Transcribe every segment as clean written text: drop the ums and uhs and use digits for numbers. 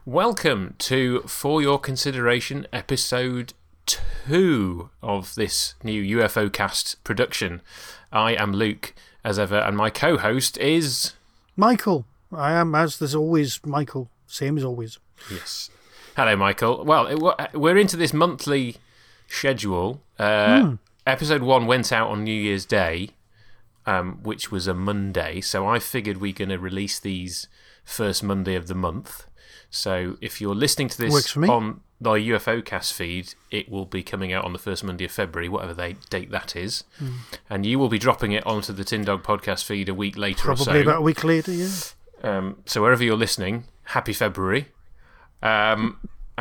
Welcome to For Your Consideration, episode 2 of this new UFO Cast production. I am Luke, as ever, and my co-host is... Michael. I am, as there's always, Michael. Same as always. Yes. Hello, Michael. Well, we're into this monthly schedule. Episode 1 went out on New Year's Day, which was a Monday, so I figured we're going to release these first Monday of the month. So if you're listening to this on the UFO Cast feed, it will be coming out on the first Monday of February, whatever date that is. And you will be dropping it onto the Tin Dog podcast feed a week later or so. Probably about a week later, yeah. So wherever you're listening, happy February. And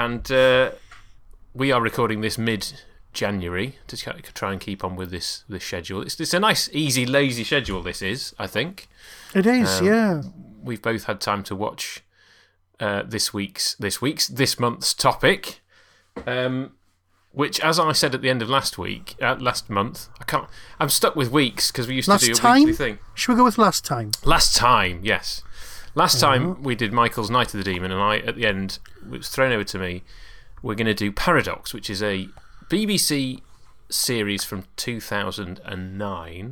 we are recording this mid-January to try and keep on with this schedule. It's a nice, easy, lazy schedule, this is, I think. It is, yeah. We've both had time to watch... this month's topic, which, as I said at the end of last month, I'm stuck with weeks because we used to do a weekly thing. Should we go with last time? Last time, yes. Last time we did Michael's Night of the Demon, and at the end, it was thrown over to me, we're going to do Paradox, which is a BBC series from 2009.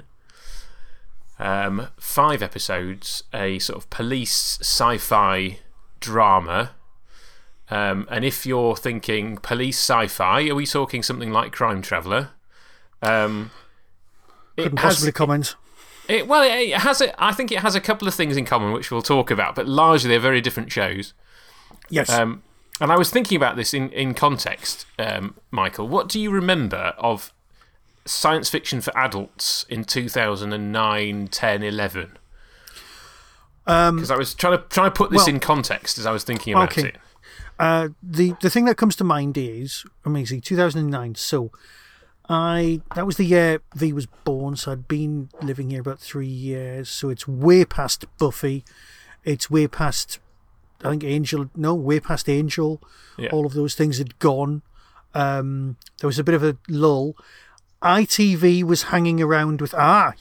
5 episodes, a sort of police sci-fi drama, and if you're thinking police sci-fi, are we talking something like Crime Traveller? Couldn't possibly comment. I think it has a couple of things in common which we'll talk about, but largely they're very different shows. Yes. And I was thinking about this in context, Michael. What do you remember of science fiction for adults in 2009, 10, 11? Because I was trying to put this in context as I was thinking about it. The thing that comes to mind is, 2009. So, that was the year V was born. So I'd been living here about 3 years. So it's way past Buffy. It's way past, I think way past Angel. Yeah. All of those things had gone. There was a bit of a lull. ITV was hanging around with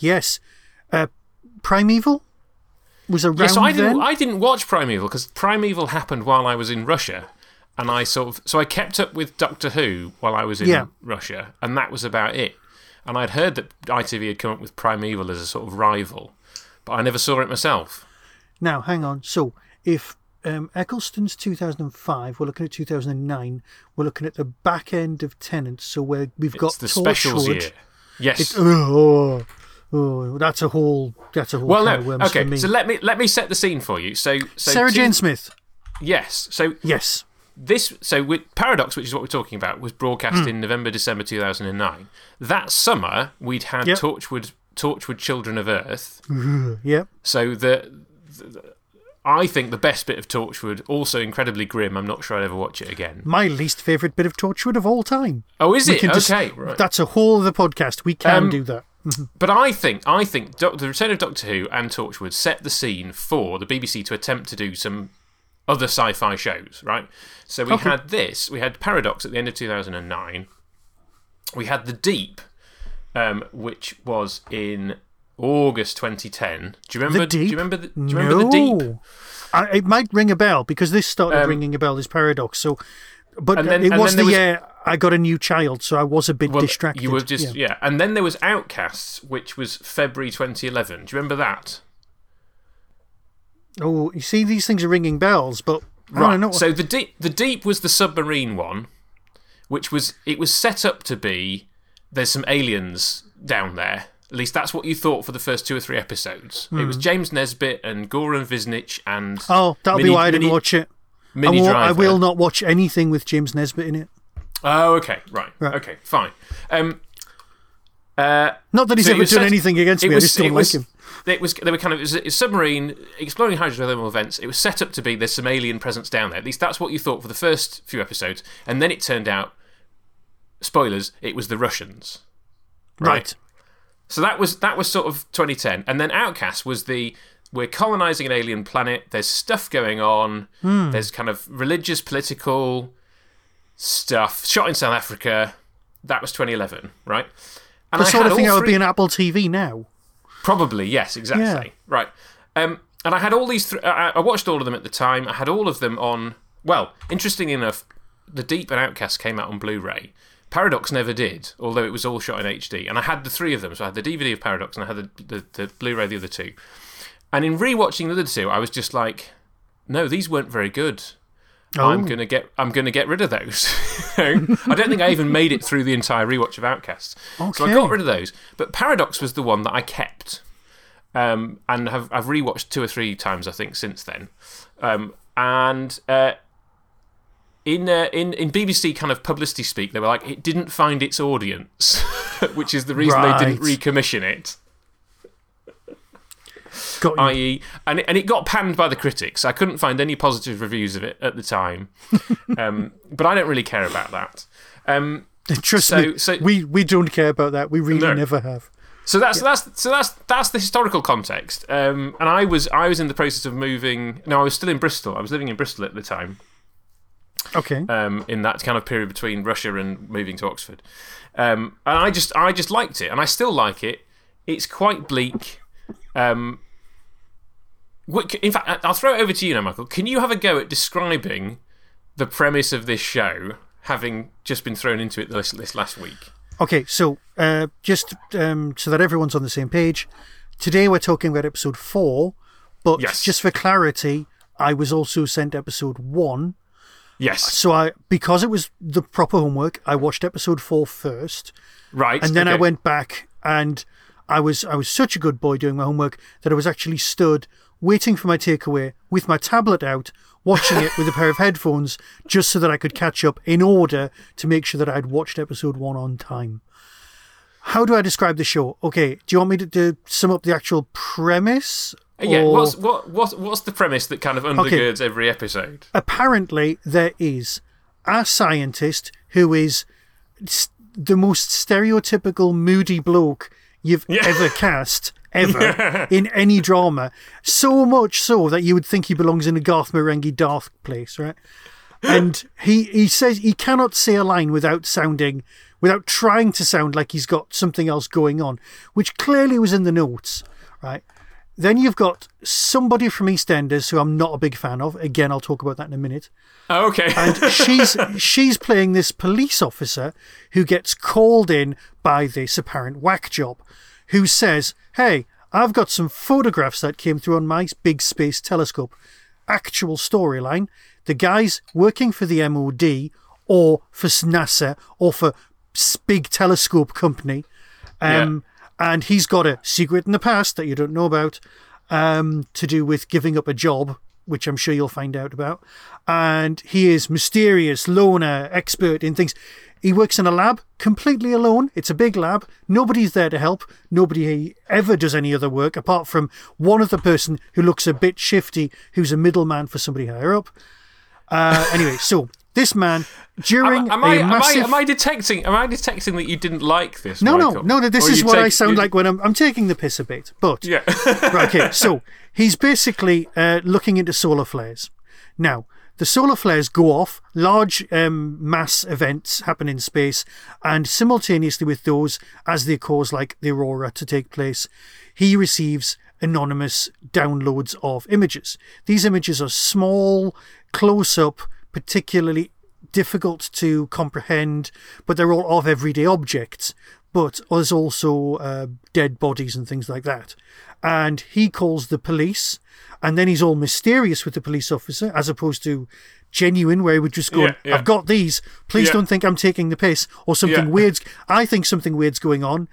Primeval. Was around then? I didn't watch Primeval because Primeval happened while I was in Russia, and so I kept up with Doctor Who while I was in Russia, and that was about it. And I'd heard that ITV had come up with Primeval as a sort of rival, but I never saw it myself. Now, hang on. So, if Eccleston's 2005, we're looking at 2009, we're looking at the back end of Tennant, so we've got the specials year. Yes. Oh, that's a whole can of worms okay, for me. So let me set the scene for you. So Sarah Jane Smith. Yes. Yes. With Paradox, which is what we're talking about, was broadcast in November, December 2009. That summer, we'd had Torchwood Children of Earth. Yep. So I think the best bit of Torchwood, also incredibly grim. I'm not sure I'd ever watch it again. My least favourite bit of Torchwood of all time. Oh, is it? Okay, right. That's a whole other podcast. We can do that. But I think The Return of Doctor Who and Torchwood set the scene for the BBC to attempt to do some other sci-fi shows, right? So we had Paradox at the end of 2009. We had The Deep, which was in August 2010. Do you remember The Deep? It might ring a bell because this started ringing a bell, this Paradox. So, but it was the year I got a new child, so I was a bit distracted. You were just and then there was Outcasts, which was February 2011. Do you remember that? Oh, you see, these things are ringing bells, but I don't know. So the Deep was the submarine one, which was set up to be there's some aliens down there. At least that's what you thought for the first 2 or 3 episodes. It was James Nesbitt and Goran Visnich and... Oh, that'll be why I didn't watch it. I will not watch anything with James Nesbitt in it. Oh, okay, right. Okay, fine. Not that he's ever done anything against me, I just don't like him. It was a submarine exploring hydrothermal vents. It was set up to be there's some alien presence down there. At least that's what you thought for the first few episodes. And then it turned out, spoilers, it was the Russians. Right. So that was sort of 2010. And then Outcast was we're colonising an alien planet, there's stuff going on, there's kind of religious, political stuff, shot in South Africa. That was 2011, right? And the sort of thing that would be an Apple TV now. Probably, yes, exactly. Yeah. Right. And I had all these... I watched all of them at the time. I had all of them on Well, interestingly enough, The Deep and Outcast came out on Blu-ray. Paradox never did, although it was all shot in HD. And I had the three of them. So I had the DVD of Paradox and I had the Blu-ray of the other two. And in rewatching the other two, I was just like, no, these weren't very good. Oh. I'm gonna get rid of those. I don't think I even made it through the entire rewatch of Outcast. Okay. So I got rid of those. But Paradox was the one that I kept. And I've rewatched 2 or 3 times, I think, since then. In BBC kind of publicity speak, they were like, it didn't find its audience, which is the reason they didn't recommission it. I.e., and it got panned by the critics. I couldn't find any positive reviews of it at the time, but I don't really care about that. Trust me, we don't care about that. We really never have. So that's the historical context. And I was in the process of moving. No, I was still in Bristol. I was living in Bristol at the time. Okay. In that kind of period between Russia and moving to Oxford, and I just liked it, and I still like it. It's quite bleak. In fact, I'll throw it over to you now, Michael. Can you have a go at describing the premise of this show, having just been thrown into it this last week? Okay, so just so that everyone's on the same page, today we're talking about episode 4, but just for clarity, I was also sent episode 1. Yes. So because it was the proper homework, I watched episode 4 first. Right. And then I went back and I was such a good boy doing my homework that I was actually stood waiting for my takeaway with my tablet out, watching it with a pair of headphones just so that I could catch up in order to make sure that I'd watched episode 1 on time. How do I describe the show? Okay, do you want me to sum up the actual premise? Yeah, what's the premise that kind of undergirds every episode? Apparently, there is a scientist who is the most stereotypical moody bloke you've ever cast, in any drama. So much so that you would think he belongs in a Garth Marenghi dark place, right? And he says he cannot say a line without trying to sound like he's got something else going on, which clearly was in the notes, right? Then you've got somebody from EastEnders who I'm not a big fan of. Again, I'll talk about that in a minute. Oh, okay. And she's playing this police officer who gets called in by this apparent whack job, who says, hey, I've got some photographs that came through on my big space telescope. Actual storyline, the guy's working for the MOD or for NASA or for big telescope company. And he's got a secret in the past that you don't know about to do with giving up a job, which I'm sure you'll find out about. And he is mysterious, loner, expert in things. He works in a lab completely alone. It's a big lab. Nobody's there to help. Nobody ever does any other work apart from one other person who looks a bit shifty, who's a middleman for somebody higher up. Anyway, so this man during am I detecting that you didn't like this? No, Michael? No. This is what I sound like when I'm taking the piss a bit. But yeah, right, okay. So he's basically looking into solar flares. Now, the solar flares go off. Large mass events happen in space, and simultaneously with those, as they cause like the aurora to take place, he receives anonymous downloads of images. These images are small, close up, particularly difficult to comprehend, but they're all of everyday objects. But there's also dead bodies and things like that. And he calls the police, and then he's all mysterious with the police officer, as opposed to genuine, where he would just go, I've got these. Please don't think I'm taking the piss, or something weird's. I think something weird's going on.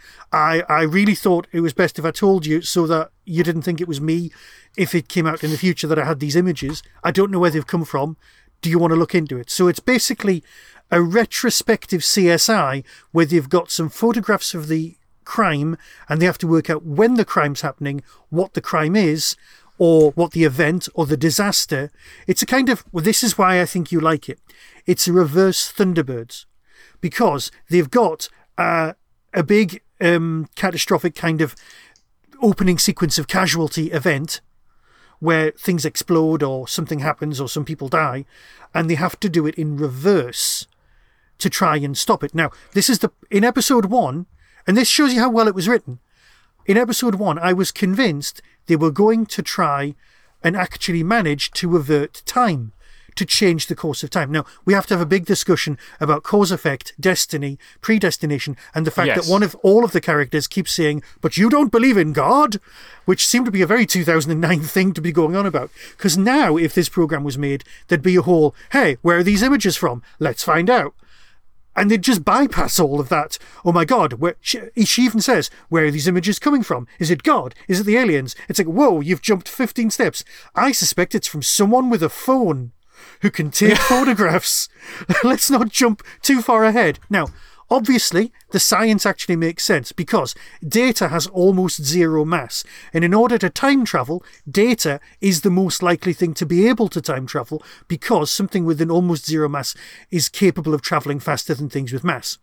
I really thought it was best if I told you so that you didn't think it was me if it came out in the future that I had these images. I don't know where they've come from. Do you want to look into it? So it's basically a retrospective CSI where they've got some photographs of the crime and they have to work out when the crime's happening, what the crime is, or what the event or the disaster. It's a kind of, well, this is why I think you like it. It's a reverse Thunderbirds, because they've got a big catastrophic kind of opening sequence of casualty event where things explode or something happens or some people die, and they have to do it in reverse to try and stop it. Now, this is in episode 1, and this shows you how well it was written. In episode 1, I was convinced they were going to try and actually manage to avert time, to change the course of time. Now, we have to have a big discussion about cause effect, destiny, predestination, and the fact Yes. that all of the characters keeps saying, "But you don't believe in God," which seemed to be a very 2009 thing to be going on about. Because now, if this program was made, there'd be a whole, "Hey, where are these images from? Let's find out." And they'd just bypass all of that. Oh my God, she even says, "Where are these images coming from? Is it God? Is it the aliens?" It's like, whoa, you've jumped 15 steps. I suspect it's from someone with a phone who can take photographs. Let's not jump too far ahead. Now, obviously, the science actually makes sense because data has almost zero mass. And in order to time travel, data is the most likely thing to be able to time travel because something with an almost zero mass is capable of traveling faster than things with mass.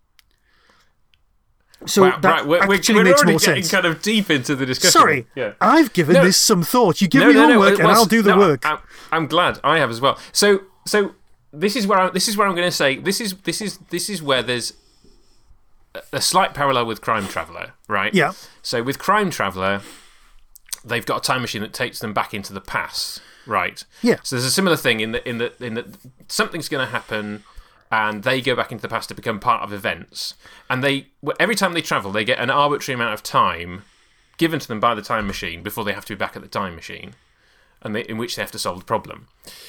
So that actually makes more sense. We're already getting kind of deep into the discussion. Sorry, I've given this some thought. You give me homework and I'll do the work. I'm glad I have as well. So this is where I'm going to say this is where there's a slight parallel with Crime Traveller, right? Yeah. So with Crime Traveller, they've got a time machine that takes them back into the past, right? Yeah. So there's a similar thing in that something's going to happen, and they go back into the past to become part of events, and every time they travel, they get an arbitrary amount of time given to them by the time machine before they have to be back at the time machine, and in which they have to solve the problem.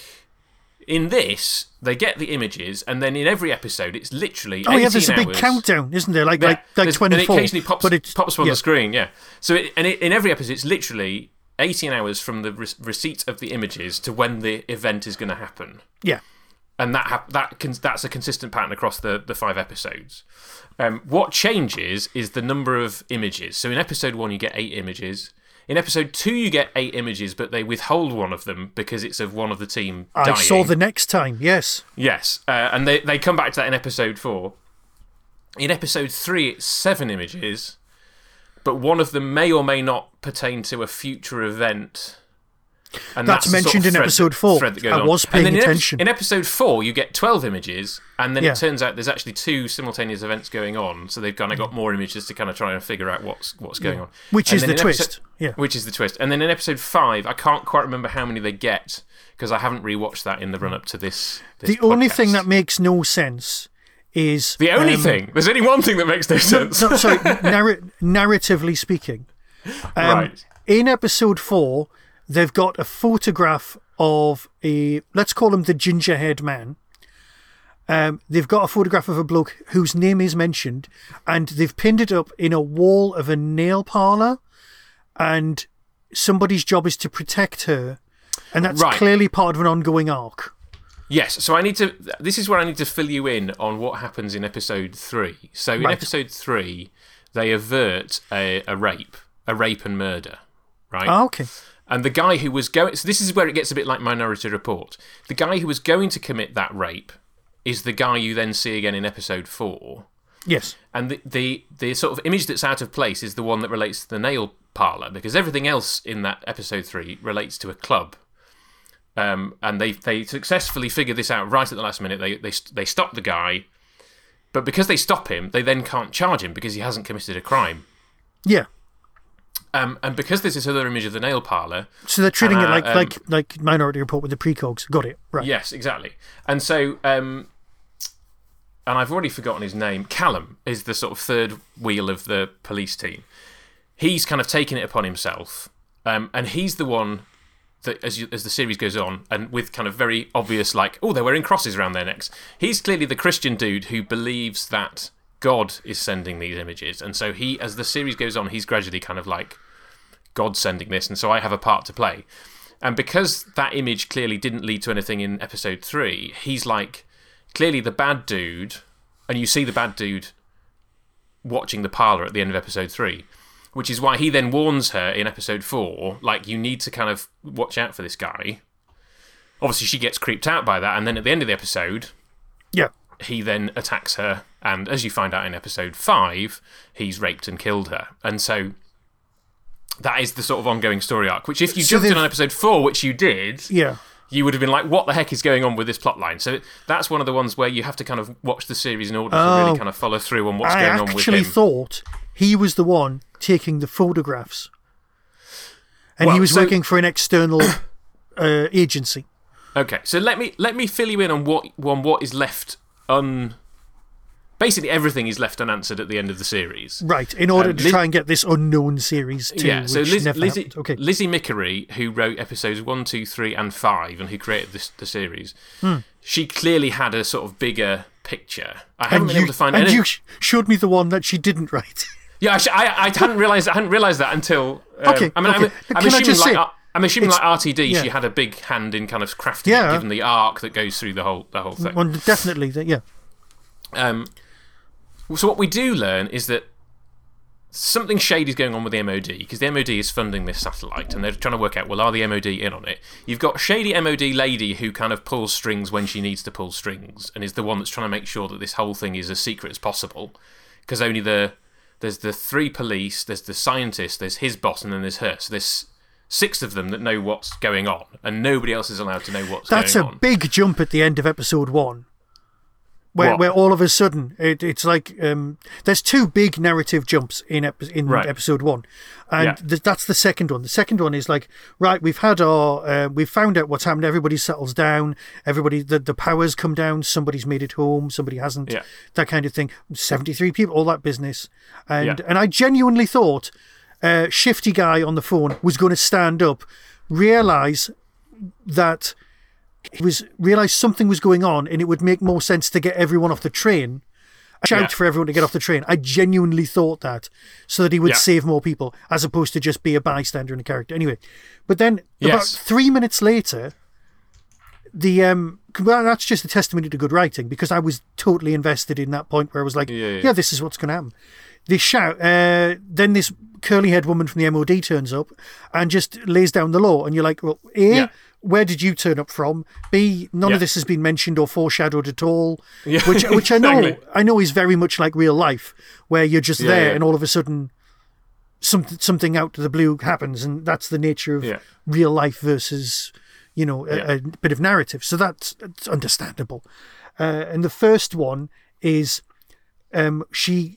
In this, they get the images, and then in every episode, it's literally 18 hours. There's a big countdown, isn't there? Like 24. And it occasionally pops up on yeah. the screen, yeah. So in every episode, it's literally 18 hours from the receipt of the images to when the event is going to happen. Yeah. And that's a consistent pattern across the 5 episodes. What changes is the number of images. So in episode 1, you get 8 images. In episode 2, you get 8 images, but they withhold one of them because it's of one of the team dying. I saw the next time, yes. Yes, and they come back to that in episode 4. In episode 3, it's 7 images, but one of them may or may not pertain to a future event. And that's mentioned in episode 4. I was paying attention. In episode 4, you get 12 images, and then it turns out there's actually 2 simultaneous events going on, so they've kind of got more images to kind of try and figure out what's going on. Which is the twist. Which is the twist. And then in episode 5, I can't quite remember how many they get, because I haven't rewatched that in the run-up to this The only thing that makes no sense is... The only thing? There's only one thing that makes no sense. No, sorry, narratively speaking. Right. In episode 4... they've got a photograph of let's call him the ginger-haired man. They've got a photograph of a bloke whose name is mentioned, and they've pinned it up in a wall of a nail parlour, and somebody's job is to protect her, and that's clearly part of an ongoing arc. Yes, so this is where I need to fill you in on what happens in episode 3. So in episode 3, they avert a rape and murder, right? Oh, okay. And the guy who was going... So this is where it gets a bit like Minority Report. The guy who was going to commit that rape is the guy you then see again in episode 4. Yes. And the sort of image that's out of place is the one that relates to the nail parlour, because everything else in that episode 3 relates to a club. And they successfully figure this out right at the last minute. They stop the guy, but because they stop him, they then can't charge him because he hasn't committed a crime. Yeah. And because there's this other image of the nail parlour... So they're treating it like Minority Report with the precogs. Got it. Right. Yes, exactly. And so... and I've already forgotten his name. Callum is the sort of third wheel of the police team. He's kind of taken it upon himself. And he's the one that, as the series goes on, and with kind of very obvious, like, oh, they're wearing crosses around their necks. He's clearly the Christian dude who believes that God is sending these images, and so as the series goes on, he's gradually kind of like, God's sending this, and so I have a part to play. And because that image clearly didn't lead to anything in episode 3, he's like clearly the bad dude, and you see the bad dude watching the parlour at the end of episode 3, which is why he then warns her in episode 4, like, you need to kind of watch out for this guy. Obviously she gets creeped out by that, and then at the end of the episode, he then attacks her, and as you find out in episode 5, he's raped and killed her. And so that is the sort of ongoing story arc, which if you jumped in on episode 4, which you did, you would have been like, what the heck is going on with this plot line? So that's one of the ones where you have to kind of watch the series in order to really kind of follow through on what's going on with him. I actually thought he was the one taking the photographs, and he was working for an external agency. Okay, so let me fill you in on what is left Basically, everything is left unanswered at the end of the series. Right, in order to try and get this unknown series too. Yeah, so Lizzie Mickery, who wrote episodes 1, 2, 3, and 5, and who created the series, she clearly had a sort of bigger picture. I haven't been able to find any. And you showed me the one that she didn't write. Yeah, I hadn't realised that until. Okay. I'm assuming like RTD, she had a big hand in kind of crafting it, given the arc that goes through the whole thing. Well, definitely, yeah. So what we do learn is that something shady is going on with the MOD, because the MOD is funding this satellite, and they're trying to work out, well, are the MOD in on it? You've got shady MOD lady who kind of pulls strings when she needs to pull strings, and is the one that's trying to make sure that this whole thing is as secret as possible, because there's the 3 police, there's the scientist, there's his boss, and then there's her. So there's 6 of them that know what's going on, and nobody else is allowed to know what's going on. That's a big jump at the end of episode 1. Where all of a sudden it's like there's 2 big narrative jumps in episode 1, and that's the second one. The second one is like, right, we've found out what's happened. Everybody settles down. Everybody, the powers come down. Somebody's made it home. Somebody hasn't. That kind of thing. 73 people, all that business, and I genuinely thought shifty guy on the phone was going to stand up, realize something was going on, and it would make more sense to get everyone off the train, shout for everyone to get off the train. I genuinely thought that, so that he would save more people, as opposed to just be a bystander and a character. Anyway, but then about 3 minutes later, that's just a testimony to good writing, because I was totally invested in that point where I was like, this is what's going to happen. They shout, then this curly-haired woman from the MOD turns up and just lays down the law, and you're like, well, where did you turn up from? B, none of this has been mentioned or foreshadowed at all, which I know is very much like real life, where you're just there and all of a sudden something out of the blue happens, and that's the nature of real life versus a bit of narrative. So that's understandable. And the first one is is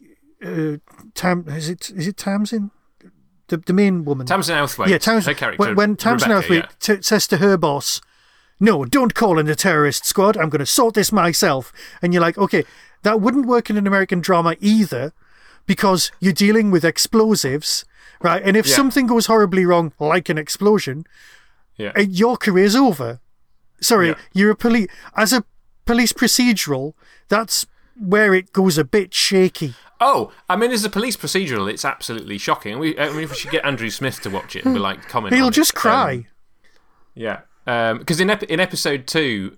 it Tamsin? The main woman. Tamsin Outhwaite. Yeah, Tamsin. Her character. When Tamsin Outhwaite says to her boss, no, don't call in the terrorist squad. I'm going to sort this myself. And you're like, okay, that wouldn't work in an American drama either, because you're dealing with explosives, right? And if something goes horribly wrong, like an explosion, your career's over. Sorry, you're as a police procedural, that's where it goes a bit shaky. Oh, I mean, as a police procedural, it's absolutely shocking. If we should get Andrew Smith to watch it and be like, comment on it. He'll just cry. Because in episode 2,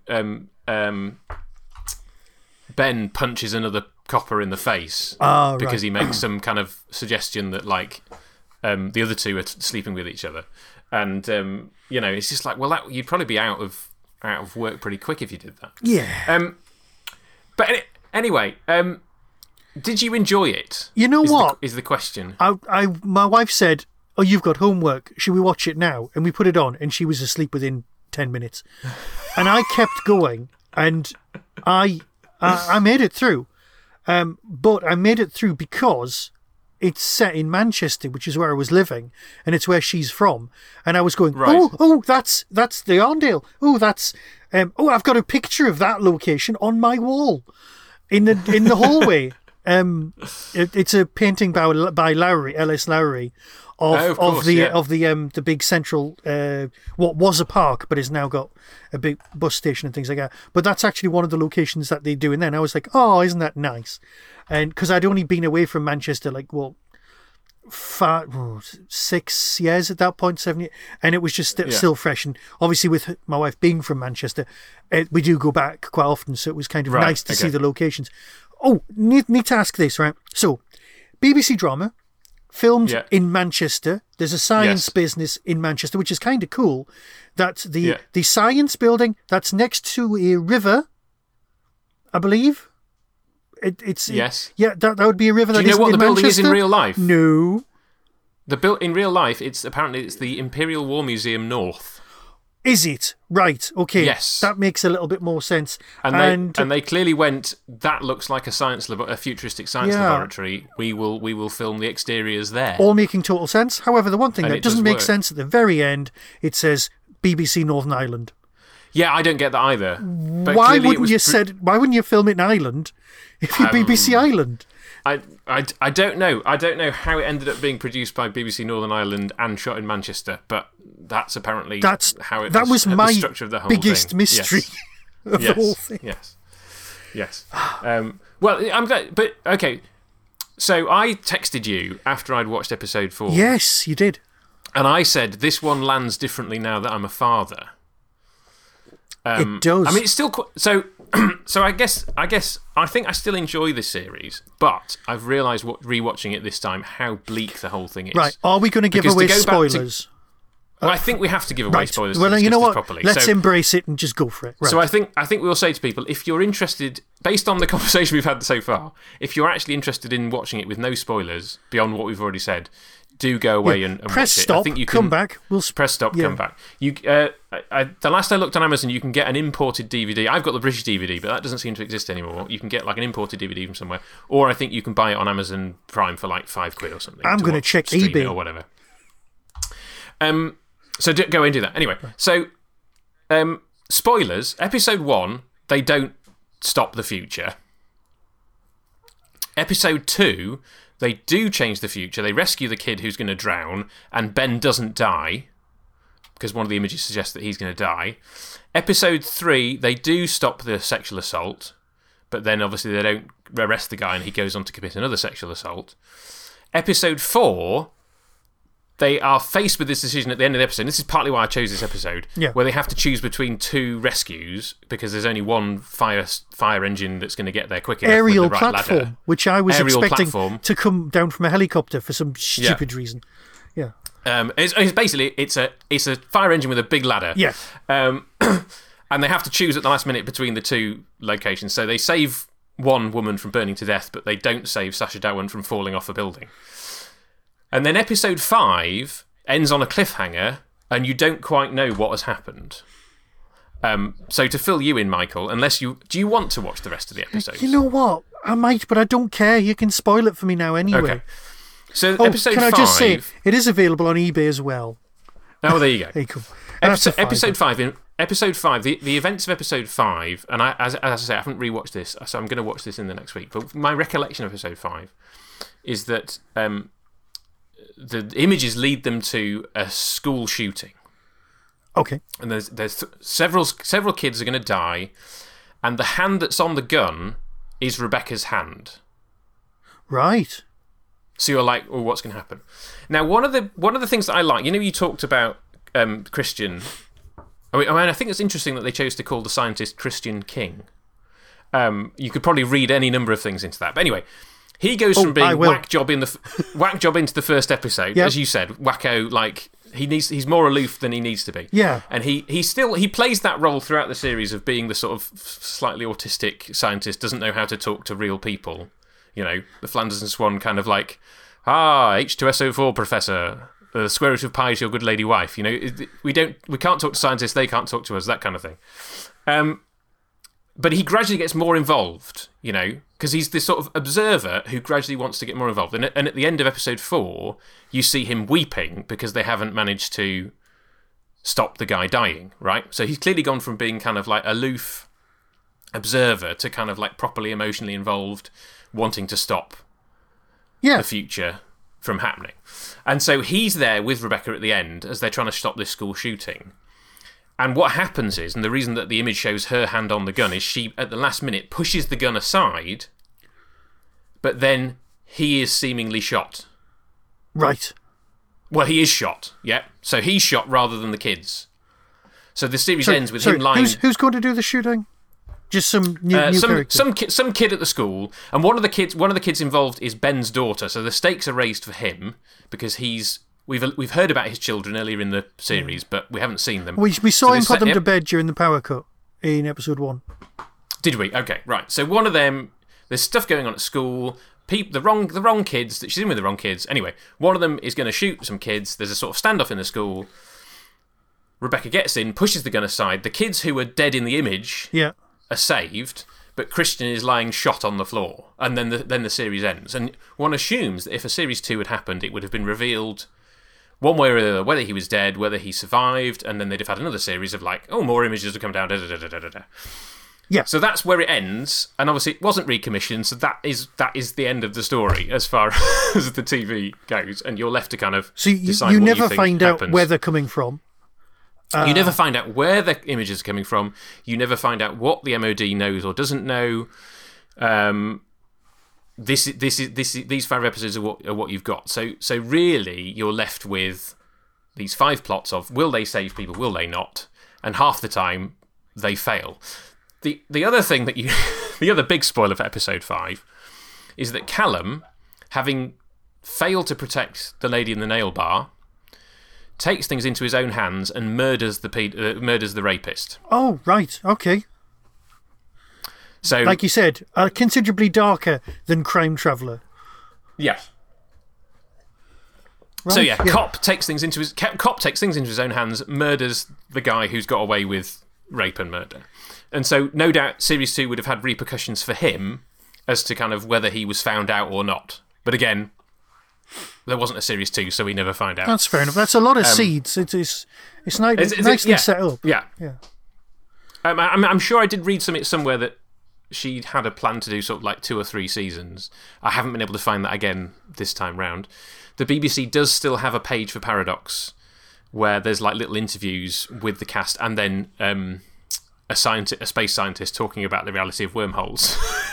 Ben punches another copper in the face because he makes some kind of suggestion that the other 2 are sleeping with each other, and it's just like, well, you'd probably be out of work pretty quick if you did that. Yeah. But anyway. Did you enjoy it? You know what? Is the question. My wife said, oh, you've got homework. Should we watch it now? And we put it on, and she was asleep within 10 minutes. And I kept going, and I made it through. But I made it through because it's set in Manchester, which is where I was living, and it's where she's from. And I was going, that's the Arndale. Oh, that's... I've got a picture of that location on my wall in the hallway. It's a painting by Lowry, Ellis Lowry, of the big central what was a park but has now got a big bus station and things like that. But that's actually one of the locations that they do. And then I was like, oh, isn't that nice? And because I'd only been away from Manchester 6 years at that point, 7 years, and it was just still fresh. And obviously, with my wife being from Manchester, we do go back quite often, so it was kind of nice to see the locations. Oh, need to ask this, right? So, BBC drama, filmed in Manchester. There's a science business in Manchester, which is kind of cool. That's the science building that's next to a river, I believe. That would be a river. Do you know what the building is in real life? No. In real life, it's the Imperial War Museum North. Is it? Right, okay. Yes. That makes a little bit more sense. And they clearly went, that looks like a futuristic science laboratory. We will film the exteriors there. All making total sense. However, the one thing that doesn't make sense at the very end, it says BBC Northern Ireland. Yeah, I don't get that either. But Why clearly why wouldn't you film it in Ireland if you're BBC Ireland? I don't know. I don't know how it ended up being produced by BBC Northern Ireland and shot in Manchester, but that's apparently how it that was my the structure of the whole biggest thing. mystery of the whole thing. Yes. Well, I'm glad. But, okay. So I texted you after I'd watched episode 4. Yes, you did. And I said, this one lands differently now that I'm a father. It does. I mean, it's still quite. So I guess I think I still enjoy this series, but I've realised rewatching it this time how bleak the whole thing is. Right. Are we going to give away spoilers? Well, I think we have to give away spoilers. Well, to you know what? Properly. Let's embrace it and just go for it. Right. So I think we'll say to people, if you're interested, based on the conversation we've had so far, if you're actually interested in watching it with no spoilers beyond what we've already said, do go away and press watch stop. it. I think you can come back. We'll press stop. Come back. You. The last I looked on Amazon, you can get an imported DVD. I've got the British DVD, but that doesn't seem to exist anymore. You can get like an imported DVD from somewhere, or I think you can buy it on Amazon Prime for like £5 or something. I'm going to check eBay or whatever. So go and do that. Anyway, so spoilers. Episode 1, they don't stop the future. Episode 2, they do change the future. They rescue the kid who's going to drown, and Ben doesn't die, because one of the images suggests that he's going to die. Episode 3, they do stop the sexual assault, but then obviously they don't arrest the guy and he goes on to commit another sexual assault. Episode 4, they are faced with this decision at the end of the episode. This is partly why I chose this episode, where they have to choose between 2 rescues because there's only one fire engine that's going to get there quick enough. Aerial with the right platform, ladder. which I was expecting to come down from a helicopter for some stupid reason. Yeah. It's basically it's a fire engine with a big ladder. Yeah. And they have to choose at the last minute between the 2 locations. So they save one woman from burning to death, but they don't save Sacha Dhawan from falling off a building. And then episode 5 ends on a cliffhanger, and you don't quite know what has happened. So to fill you in, Michael, do you want to watch the rest of the episodes? You know what? I might, but I don't care. You can spoil it for me now anyway. Okay. So episode 5... Can I just say, it is available on eBay as well. Oh, there you go. There you go. Episode 5, the events of episode 5, and as I say, I haven't rewatched this, so I'm going to watch this in the next week, but my recollection of episode 5 is that the images lead them to a school shooting. Okay. And there's several kids are going to die, and the hand that's on the gun is Rebecca's hand. Right. So you're like, oh, what's going to happen? Now, one of the things that I like, you talked about Christian. I think it's interesting that they chose to call the scientist Christian King. You could probably read any number of things into that. But anyway, he goes from being whack job into the first episode, as you said, wacko, like he's more aloof than he needs to be. Yeah. And he plays that role throughout the series of being the sort of slightly autistic scientist, doesn't know how to talk to real people. The Flanders and Swan kind of like, H2SO4 professor, the square root of pi is your good lady wife. We can't talk to scientists, they can't talk to us, that kind of thing. But he gradually gets more involved, because he's this sort of observer who gradually wants to get more involved. And at the end of episode 4, you see him weeping because they haven't managed to stop the guy dying, right? So he's clearly gone from being kind of like aloof observer to kind of like properly emotionally involved, wanting to stop the future from happening. And so he's there with Rebecca at the end as they're trying to stop this school shooting. And what happens is, and the reason that the image shows her hand on the gun is she, at the last minute, pushes the gun aside, but then he is seemingly shot. Right. Well, he is shot, yeah. So he's shot rather than the kids. So the series ends with him lying... Who's going to do the shooting? Just some new character? Some kid at the school, and one of the kids involved is Ben's daughter, so the stakes are raised for him, because We've heard about his children earlier in the series, but we haven't seen them. We saw him put them to bed during the power cut in episode 1. Did we? Okay, right. So one of them, there's stuff going on at school. The wrong kids. She's in with the wrong kids. Anyway, one of them is going to shoot some kids. There's a sort of standoff in the school. Rebecca gets in, pushes the gun aside. The kids who are dead in the image are saved, but Christian is lying shot on the floor. And then the series ends. And one assumes that if a series 2 had happened, it would have been revealed one way or the other, whether he was dead, whether he survived, and then they'd have had another series of like, oh, more images have come down, da da da da da da. Yeah. So that's where it ends, and obviously it wasn't recommissioned, so that is the end of the story as far as the TV goes, and you're left to kind of decide you what never you think find happens. out where they're coming from. You never find out where the images are coming from. You never find out what the MOD knows or doesn't know. These 5 episodes are what you've got. So really, you're left with these 5 plots of will they save people, will they not, and half the time they fail. The other thing that the other big spoiler for episode 5 is that Callum, having failed to protect the lady in the nail bar, takes things into his own hands and murders the rapist. Oh, right, okay. So, like you said, considerably darker than Crime Traveller. Yes. Right, so Cop takes things into his own hands, murders the guy who's got away with rape and murder, and so no doubt Series 2 would have had repercussions for him as to kind of whether he was found out or not. But again, there wasn't a Series 2, so we never find out. That's fair enough. That's a lot of seeds. It's nicely set up. Yeah. Yeah. I'm sure I did read somewhere that she had a plan to do sort of like 2 or 3 seasons. I haven't been able to find that again this time round. The BBC does still have a page for Paradox where there's like little interviews with the cast and then a space scientist talking about the reality of wormholes,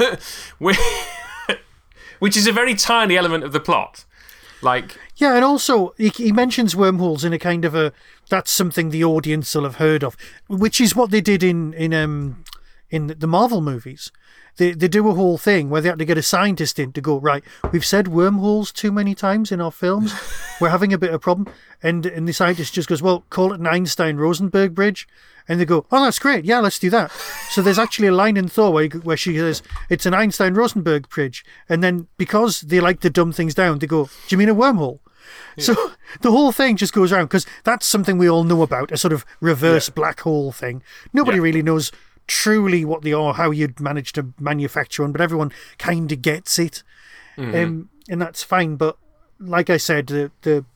which is a very tiny element of the plot. Like, yeah, and also he mentions wormholes in a kind of that's something the audience will have heard of, which is what they did in the Marvel movies. They do a whole thing where they had to get a scientist in to go, right, we've said wormholes too many times in our films. We're having a bit of a problem. And the scientist just goes, well, call it an Einstein-Rosenberg bridge. And they go, oh, that's great. Yeah, let's do that. So there's actually a line in Thor where she says, it's an Einstein-Rosenberg bridge. And then because they like to dumb things down, they go, do you mean a wormhole? Yeah. So the whole thing just goes around because that's something we all know about, a sort of reverse black hole thing. Nobody really knows truly what they are, how you'd manage to manufacture one, but everyone kind of gets it. And that's fine. But like I said, the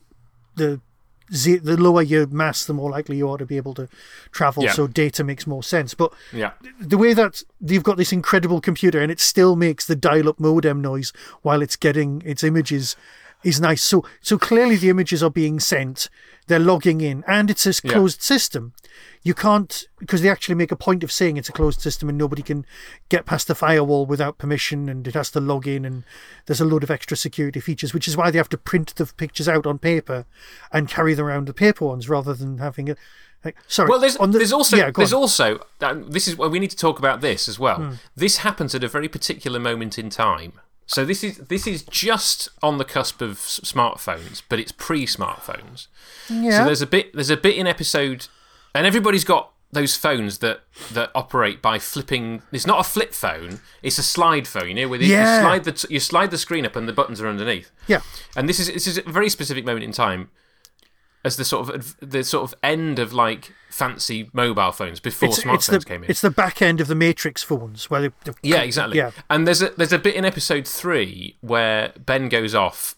lower your mass, the more likely you are to be able to travel. So data makes more sense. But the way that you've got this incredible computer and it still makes the dial-up modem noise while it's getting its images is nice. So clearly the images are being sent, they're logging in, and it's a closed system. You can't, because they actually make a point of saying it's a closed system and nobody can get past the firewall without permission and it has to log in, and there's a load of extra security features, which is why they have to print the pictures out on paper and carry them around the paper ones rather than having a... sorry. Well, there's also this is why we need to talk about this as well. This happens at a very particular moment in time. So this is just on the cusp of smartphones, but it's pre-smartphones. Yeah. So there's a bit in episode, and everybody's got those phones that operate by flipping. It's not a flip phone; it's a slide phone. You know, where you slide the screen up and the buttons are underneath. Yeah. And this is a very specific moment in time, as the sort of end of like fancy mobile phones before smartphones came in. It's the back end of the Matrix phones. Where yeah, exactly. Yeah. And there's a bit in episode 3 where Ben goes off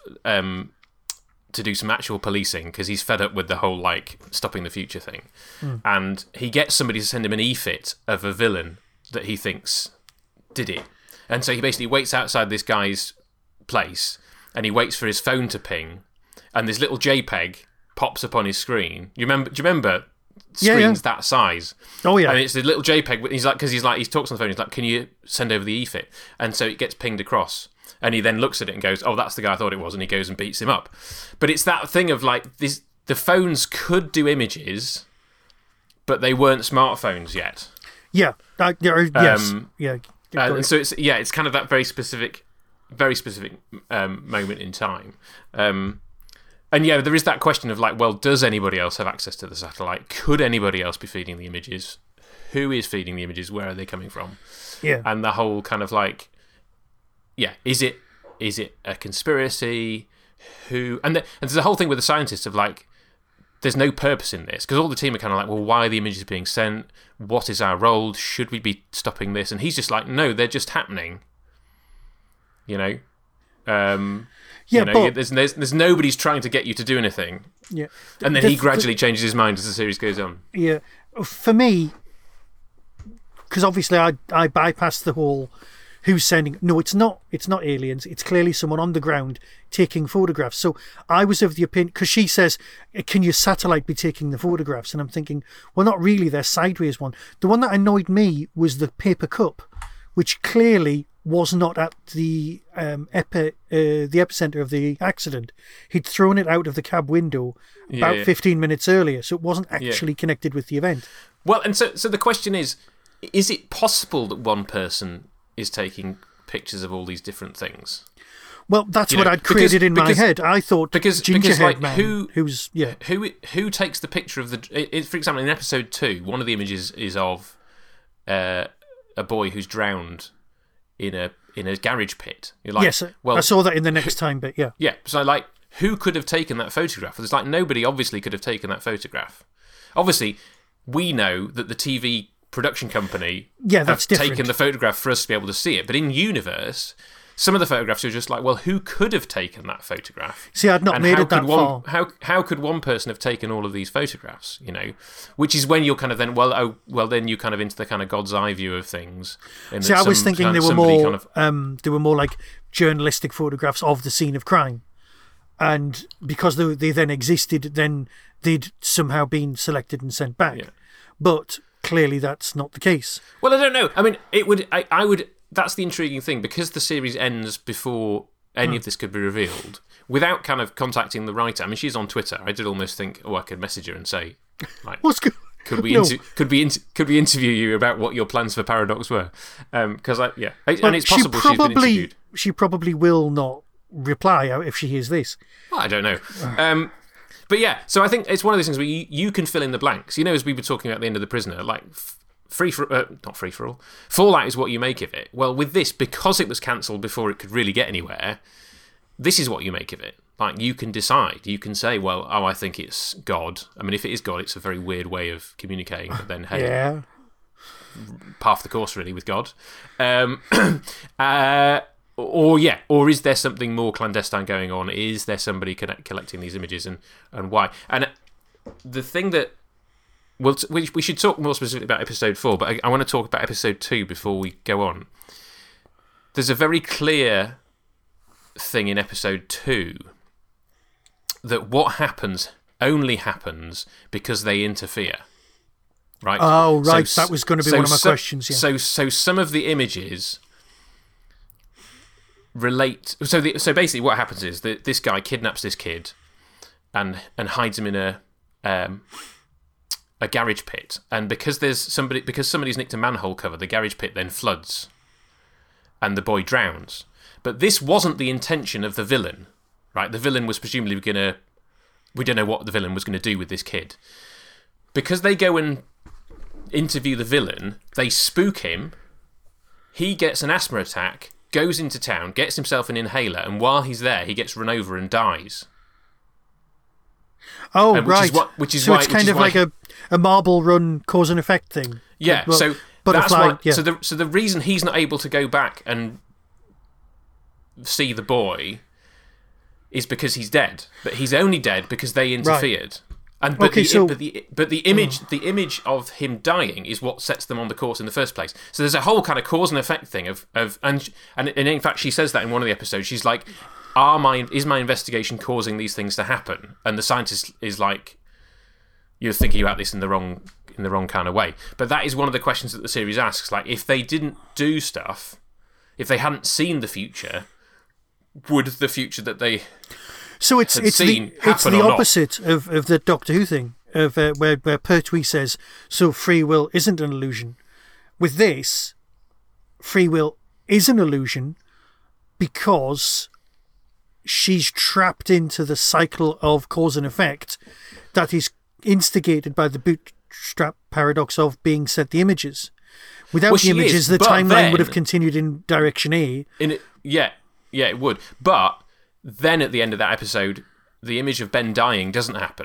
to do some actual policing because he's fed up with the whole like stopping the future thing, and he gets somebody to send him an e-fit of a villain that he thinks did it, and so he basically waits outside this guy's place and he waits for his phone to ping, and this little JPEG pops up on his screen. Do you remember screens that size? Oh yeah. And it's the little JPEG. He talks on the phone. He's like, "Can you send over the e-fit?" And so it gets pinged across, and he then looks at it and goes, "Oh, that's the guy I thought it was," and he goes and beats him up. But it's that thing of like this: the phones could do images, but they weren't smartphones yet. Yeah. Yes. Yeah. And so it's kind of that very specific moment in time. And yeah, there is that question of like, well, does anybody else have access to the satellite? Could anybody else be feeding the images? Who is feeding the images? Where are they coming from? Yeah. And the whole kind of like, is it a conspiracy? And there's a whole thing with the scientists of like, there's no purpose in this because all the team are kind of like, well, why are the images being sent? What is our role? Should we be stopping this? And he's just like, no, they're just happening. You know. Yeah, but there's nobody's trying to get you to do anything. Yeah, and then he gradually changes his mind as the series goes on. Yeah, for me, because obviously I bypassed the whole who's sending. No, it's not aliens. It's clearly someone on the ground taking photographs. So I was of the opinion, because she says, can your satellite be taking the photographs? And I'm thinking, well, not really. They're sideways one. The one that annoyed me was the paper cup, which clearly was not at the epicenter of the accident. He'd thrown it out of the cab window about 15 minutes earlier, so it wasn't actually connected with the event. Well, and so the question is it possible that one person is taking pictures of all these different things? Well, that's what I'd created in my head. I thought Gingerhead Man, who takes the picture of the... For example, in episode 2, one of the images is of a boy who's drowned in a garage pit. You're like, yes, well, I saw that in the next time bit, yeah. Yeah, so like, who could have taken that photograph? There's like, nobody obviously could have taken that photograph. Obviously, we know that the TV production company have taken the photograph for us to be able to see it. But in universe, some of the photographs are just like, well, who could have taken that photograph? See, I'd not made it that far. How could one person have taken all of these photographs? You know, which is when you're kind of then then you kind of into the kind of God's eye view of things. See, I was thinking they were more like journalistic photographs of the scene of crime, and because they then existed, then they'd somehow been selected and sent back. Yeah. But clearly, that's not the case. Well, I don't know. I mean, it would. I would. That's the intriguing thing, because the series ends before any of this could be revealed, without kind of contacting the writer. I mean, she's on Twitter. I did almost think, I could message her and say, like, what's good? Could we interview you about what your plans for Paradox were? Because and it's possible she's been interviewed. She probably will not reply if she hears this. Well, I don't know. But yeah, so I think it's one of those things where you can fill in the blanks. You know, as we were talking about the end of The Prisoner, like not free for all. Fallout is what you make of it. Well, with this, because it was cancelled before it could really get anywhere, this is what you make of it. Like, you can decide. You can say, well, I think it's God. I mean, if it is God, it's a very weird way of communicating. But then, hey, yeah, half the course really with God. Or is there something more clandestine going on? Is there somebody collecting these images, and why? And the thing that... Well, we should talk more specifically about episode 4, but I want to talk about episode 2 before we go on. There's a very clear thing in episode 2 that what happens only happens because they interfere. Right? Oh, right. That was going to be one of my questions. Yeah. So some of the images relate. So basically, what happens is that this guy kidnaps this kid and hides him in a garage pit, and because somebody's nicked a manhole cover, the garage pit then floods, and the boy drowns. But this wasn't the intention of the villain, right? The villain was presumably we don't know what the villain was going to do with this kid. Because they go and interview the villain, they spook him, he gets an asthma attack, goes into town, gets himself an inhaler, and while he's there, he gets run over and dies. Oh, right. So it's kind of like a Marble Run cause and effect thing. Yeah, so that's why. Yeah. So the reason he's not able to go back and see the boy is because he's dead. But he's only dead because they interfered. Right. But the image of him dying is what sets them on the course in the first place. So there's a whole kind of cause and effect thing and in fact she says that in one of the episodes. She's like, is my investigation causing these things to happen? And the scientist is like, you're thinking about this in the wrong kind of way. But that is one of the questions that the series asks. Like, if they didn't do stuff, if they hadn't seen the future, would the future that they it's the opposite of the Doctor Who thing of where Pertwee says, so free will isn't an illusion. With this, free will is an illusion because she's trapped into the cycle of cause and effect that is instigated by the bootstrap paradox of being sent the images. Without the images, the timeline would have continued in direction A. Yeah, it would. But then at the end of that episode, the image of Ben dying doesn't happen.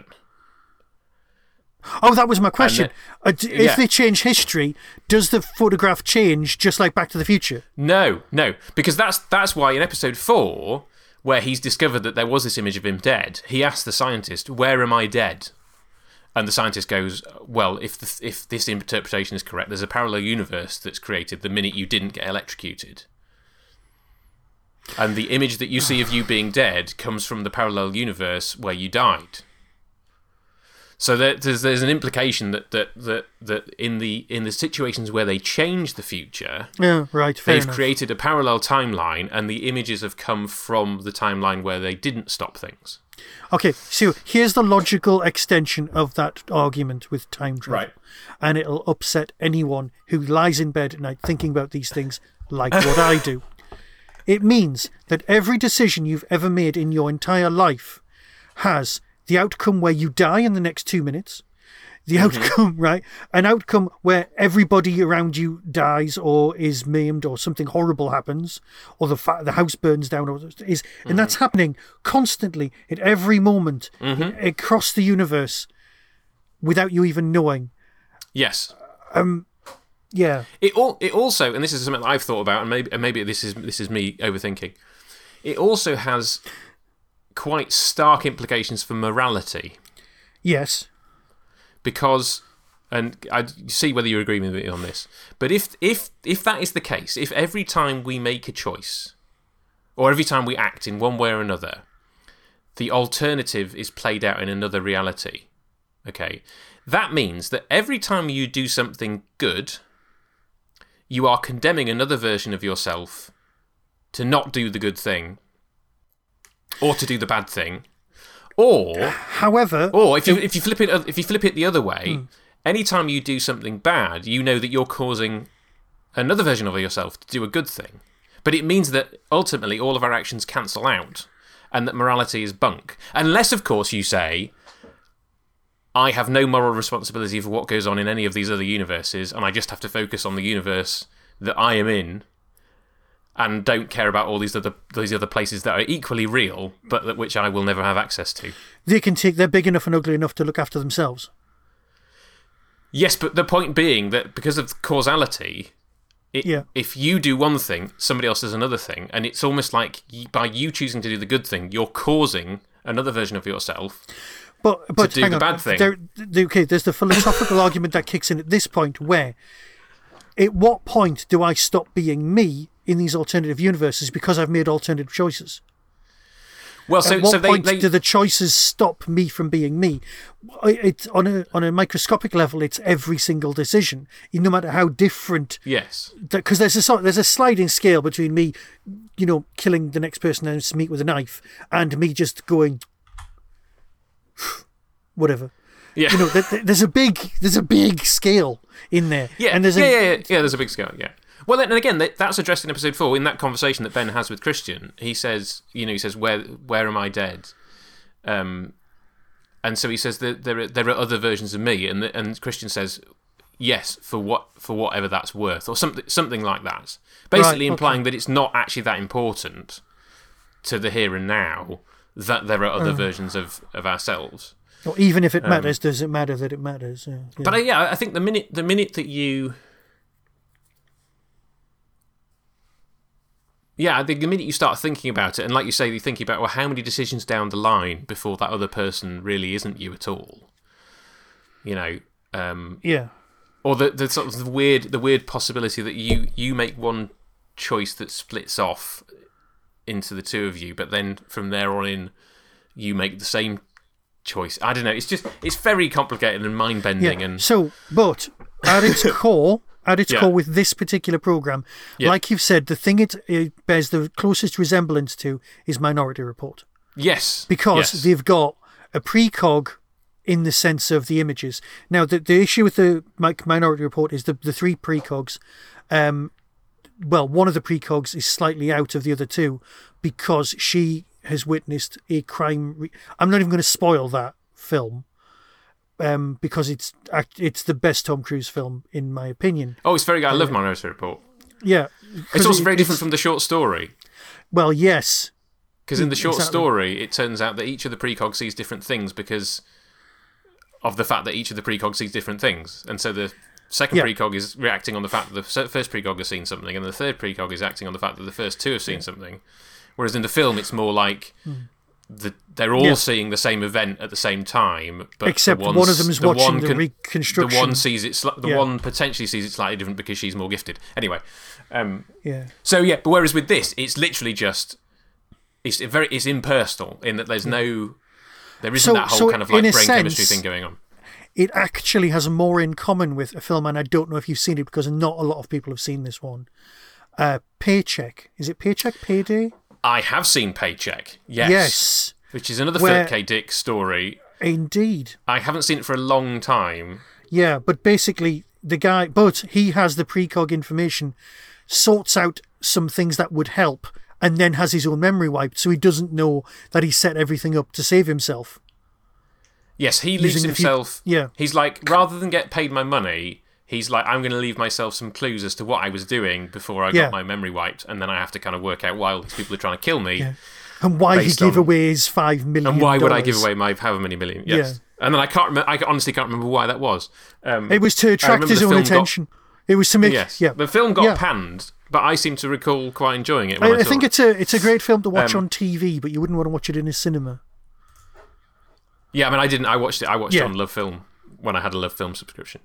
Oh, that was my question. If they change history, does the photograph change just like Back to the Future? No, because that's why in episode 4, where he's discovered that there was this image of him dead, he asks the scientist, "Where am I dead?" And the scientist goes, "Well, if this interpretation is correct, there's a parallel universe that's created the minute you didn't get electrocuted. And the image that you see of you being dead comes from the parallel universe where you died." So there's an implication that in the situations where they change the future, they've created a parallel timeline, and the images have come from the timeline where they didn't stop things. Okay, so here's the logical extension of that argument with time travel. Right. And it'll upset anyone who lies in bed at night thinking about these things like what I do. It means that every decision you've ever made in your entire life has the outcome where you die in the next 2 minutes, the outcome, right? An outcome where everybody around you dies or is maimed or something horrible happens or the house burns down and that's happening constantly at every moment across the universe without you even knowing. Yes. Yeah. It also, and this is something that I've thought about, and maybe this is me overthinking. It also has quite stark implications for morality. Yes. Because, and I see whether you agree with me on this, but if that is the case, if every time we make a choice, or every time we act in one way or another, the alternative is played out in another reality, okay, that means that every time you do something good, you are condemning another version of yourself to not do the good thing, or to do the bad thing, or if you flip it the other way, anytime you do something bad, you know that you're causing another version of yourself to do a good thing. But it means that ultimately all of our actions cancel out, and that morality is bunk, unless, of course, you say, I have no moral responsibility for what goes on in any of these other universes, and I just have to focus on the universe that I am in, and don't care about all these other places that are equally real, but which I will never have access to. They're big enough and ugly enough to look after themselves. Yes, but the point being that because of causality, if you do one thing, somebody else does another thing, and it's almost like by you choosing to do the good thing, you're causing another version of yourself to do the bad thing. There's the philosophical argument that kicks in at this point where, at what point do I stop being me in these alternative universes because I've made alternative choices? Well, at what point do the choices stop me from being me? It's on a microscopic level, it's every single decision, no matter how different. Yes. Because there's a sliding scale between me, killing the next person I meet with a knife, and me just going, whatever. Yeah. There's a big scale in there. Yeah. And there's a big scale. Yeah. Well, then again, that's addressed in episode 4 in that conversation that Ben has with Christian. He says, where am I dead? And so he says that there are other versions of me, and Christian says, yes, for whatever that's worth, or something like that. Basically implying that it's not actually that important to the here and now that there are other versions of ourselves. Or even if it matters, does it matter that it matters? Yeah. But I think the minute that you... Yeah, I think the minute you start thinking about it, and like you say, you're thinking about, well, how many decisions down the line before that other person really isn't you at all? Yeah. Or the sort of the weird possibility that you make one choice that splits off into the two of you, but then from there on in, you make the same choice. I don't know. It's very complicated and mind bending. Yeah. And so, but at its core. At its core with this particular programme, like you've said, the thing it bears the closest resemblance to is Minority Report. Yes. Because they've got a precog in the sense of the images. Now, the issue with the Minority Report is the three precogs. One of the precogs is slightly out of the other two because she has witnessed a crime. I'm not even going to spoil that film. Because it's the best Tom Cruise film, in my opinion. Oh, it's very good. I love Minority Report. Yeah. It's also very different from the short story. Well, yes. Because in the short story, it turns out that each of the precogs sees different things because of the fact that each of the precogs sees different things. And so the second precog is reacting on the fact that the first precog has seen something, and the third precog is acting on the fact that the first two have seen something. Whereas in the film, it's more like they're all seeing the same event at the same time, but except one of them is watching the reconstruction. The one sees it. One potentially sees it slightly different because she's more gifted. Anyway, So but whereas with this, it's literally just it's impersonal in that there isn't that whole kind of like brain chemistry thing going on. It actually has more in common with a film, and I don't know if you've seen it because not a lot of people have seen this one. Paycheck. Is it Paycheck? Payday? I have seen Paycheck. Yes. Which is another Philip K. Dick story. Indeed. I haven't seen it for a long time. Yeah, but basically he has the precog information, sorts out some things that would help, and then has his own memory wiped, so he doesn't know that he set everything up to save himself. Yes, he leaves himself. He's like, rather than get paid my money, he's like, I'm going to leave myself some clues as to what I was doing before I got my memory wiped, and then I have to kind of work out why all these people are trying to kill me. Yeah. And why he gave away his $5 million. And why would I give away my however many million? Yes. Yeah. And then I honestly can't remember why that was. It was to attract his own attention. It was to make... Yes. Yeah. The film got panned, but I seem to recall quite enjoying it. I think it's a great film to watch on TV, but you wouldn't want to watch it in a cinema. Yeah, I mean, I didn't. I watched it on Love Film when I had a Love Film subscription.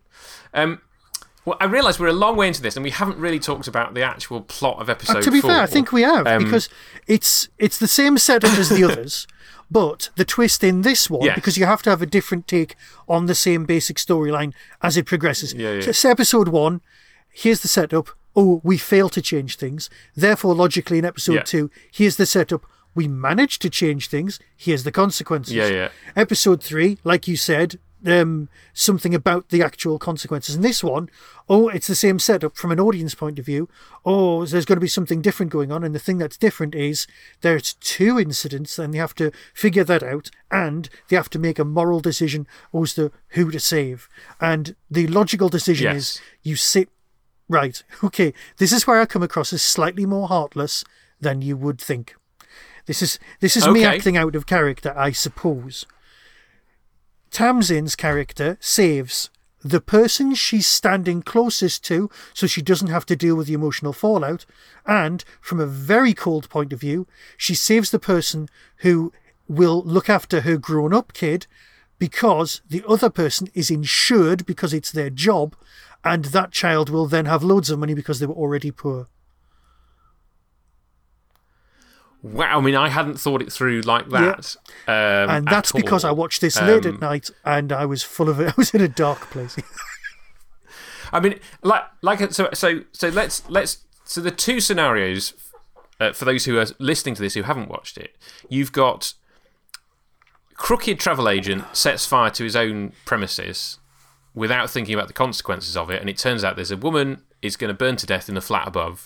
Well, I realise we're a long way into this, and we haven't really talked about the actual plot of episode 4. To be fair, I think we have, because it's the same setup as the others, but the twist in this one, because you have to have a different take on the same basic storyline as it progresses. Yeah. So it's episode 1, here's the setup, we failed to change things, therefore logically in episode 2, here's the setup, we managed to change things, here's the consequences. Yeah. Episode 3, like you said, something about the actual consequences. In this one, it's the same setup from an audience point of view. There's going to be something different going on, and the thing that's different is there's 2 incidents, and they have to figure that out, and they have to make a moral decision as to who to save. And the logical decision is you sit right. Okay, this is where I come across as slightly more heartless than you would think. This is me acting out of character, I suppose. Tamsin's character saves the person she's standing closest to so she doesn't have to deal with the emotional fallout, and from a very cold point of view, she saves the person who will look after her grown-up kid because the other person is insured because it's their job, and that child will then have loads of money because they were already poor. Wow, I mean, I hadn't thought it through like that. Yeah. And that's because I watched this late at night and I was full of it. I was in a dark place. I mean, so the 2 scenarios for those who are listening to this who haven't watched it, you've got crooked travel agent sets fire to his own premises without thinking about the consequences of it, and it turns out there's a woman is going to burn to death in the flat above.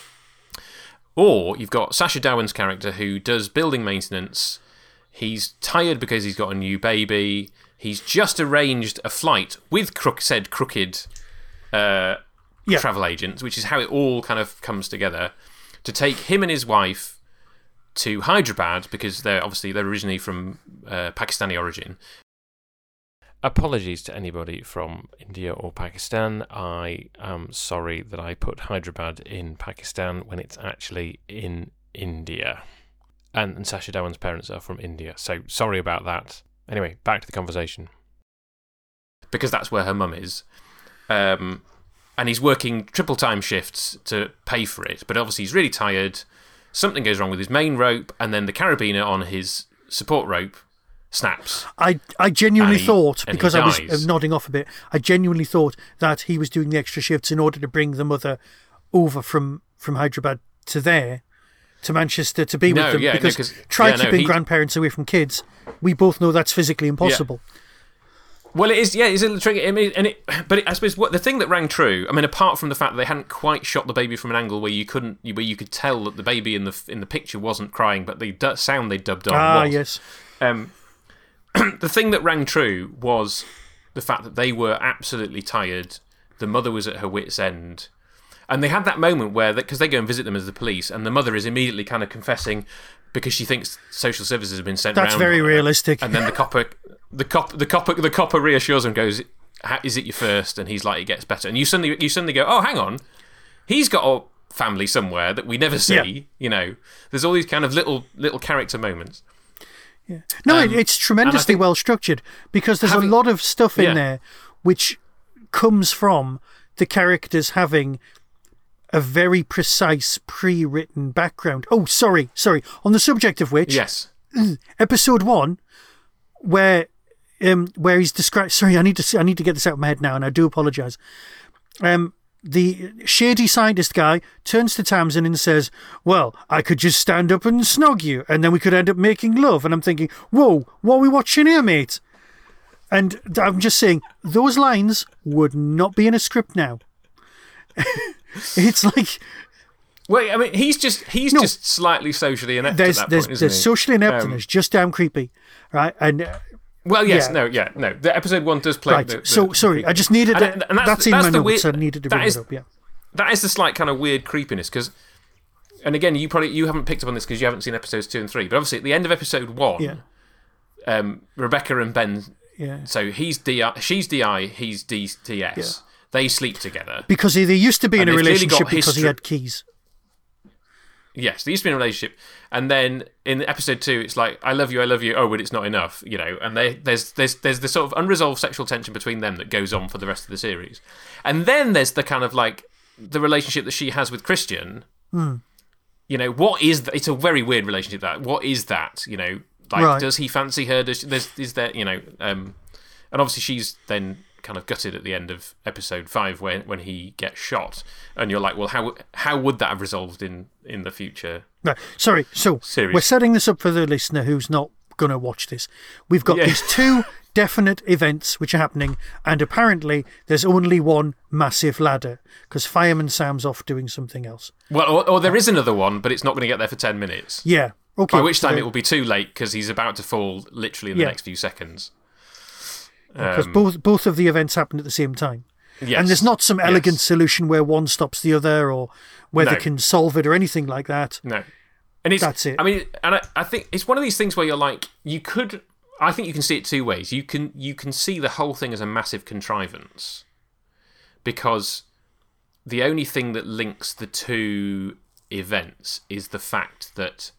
Or you've got Sacha Dhawan's character who does building maintenance. He's tired because he's got a new baby. He's just arranged a flight with said crooked travel agents, which is how it all kind of comes together, to take him and his wife to Hyderabad because they're originally from Pakistani origin. Apologies to anybody from India or Pakistan. I am sorry that I put Hyderabad in Pakistan when it's actually in India. And Sacha Dhawan's parents are from India, so sorry about that. Anyway, back to the conversation. Because that's where her mum is. And he's working triple time shifts to pay for it, but obviously he's really tired. Something goes wrong with his main rope, and then the carabiner on his support rope snaps. I genuinely thought, because I was nodding off a bit, I genuinely thought that he was doing the extra shifts in order to bring the mother over from Hyderabad to Manchester to be with them. Because keeping grandparents away from kids, we both know that's physically impossible. Yeah. Well, it is. Yeah, it's a little tricky. I mean, I suppose the thing that rang true. I mean, apart from the fact that they hadn't quite shot the baby from an angle where you could tell that the baby in the picture wasn't crying, but the sound they dubbed on was. Yes. The thing that rang true was the fact that they were absolutely tired. The mother was at her wit's end. And they had that moment where, because they go and visit them as the police, and the mother is immediately kind of confessing because she thinks social services have been sent around. That's very realistic. And then the copper reassures him and goes, "Is it your first?" And he's like, "It gets better." And you suddenly go, "Oh, hang on, he's got family somewhere that we never see. There's all these kind of little character moments. Yeah. No, it's tremendously well structured because there's a lot of stuff in there which comes from the characters having a very precise pre-written background. Oh, sorry. On the subject of which, yes, episode 1, where he's described. Sorry, I need to get this out of my head now, and I do apologise. The shady scientist guy turns to Tamsin and says, "Well, I could just stand up and snog you, and then we could end up making love." And I'm thinking, "Whoa, what are we watching here, mate?" And I'm just saying, those lines would not be in a script now. It's like, well, I mean, he's just slightly socially inept at that point, isn't he? There's socially inept and it's just damn creepy, right? And well, yes, no. The episode 1 does play. Right. Sorry, I just needed that's in my notes. I needed to bring it up. Yeah, that is the slight kind of weird creepiness because, and again, you haven't picked up on this because you haven't seen episodes 2 and 3. But obviously, at the end of episode 1, Rebecca and Ben. Yeah. So he's DI, she's DI, he's DS. Yeah. They sleep together because they used to be in a relationship because he had keys. Yes, they used to be in a relationship, and then in episode 2, it's like, I love you. Oh, but it's not enough, And there's the sort of unresolved sexual tension between them that goes on for the rest of the series, and then there's the kind of like the relationship that she has with Christian. What is that? It's a very weird relationship. What is that? Does he fancy her? Is there? And obviously she's then kind of gutted at the end of episode 5 when he gets shot, and you're like, well, how would that have resolved in the future? Right. Sorry. So series? We're setting this up for the listener who's not going to watch this. We've got these 2 definite events which are happening, and apparently there's only one massive ladder because Fireman Sam's off doing something else. Well, or there is another one, but it's not going to get there for 10 minutes. Yeah. Okay. By which time it will be too late because he's about to fall literally in the next few seconds. Because both of the events happen at the same time. Yes. And there's not some elegant solution where one stops the other or where they can solve it or anything like that. No. And that's it. I mean, and I think it's one of these things where you're like, I think you can see it 2 ways. You can see the whole thing as a massive contrivance because the only thing that links the 2 events is the fact that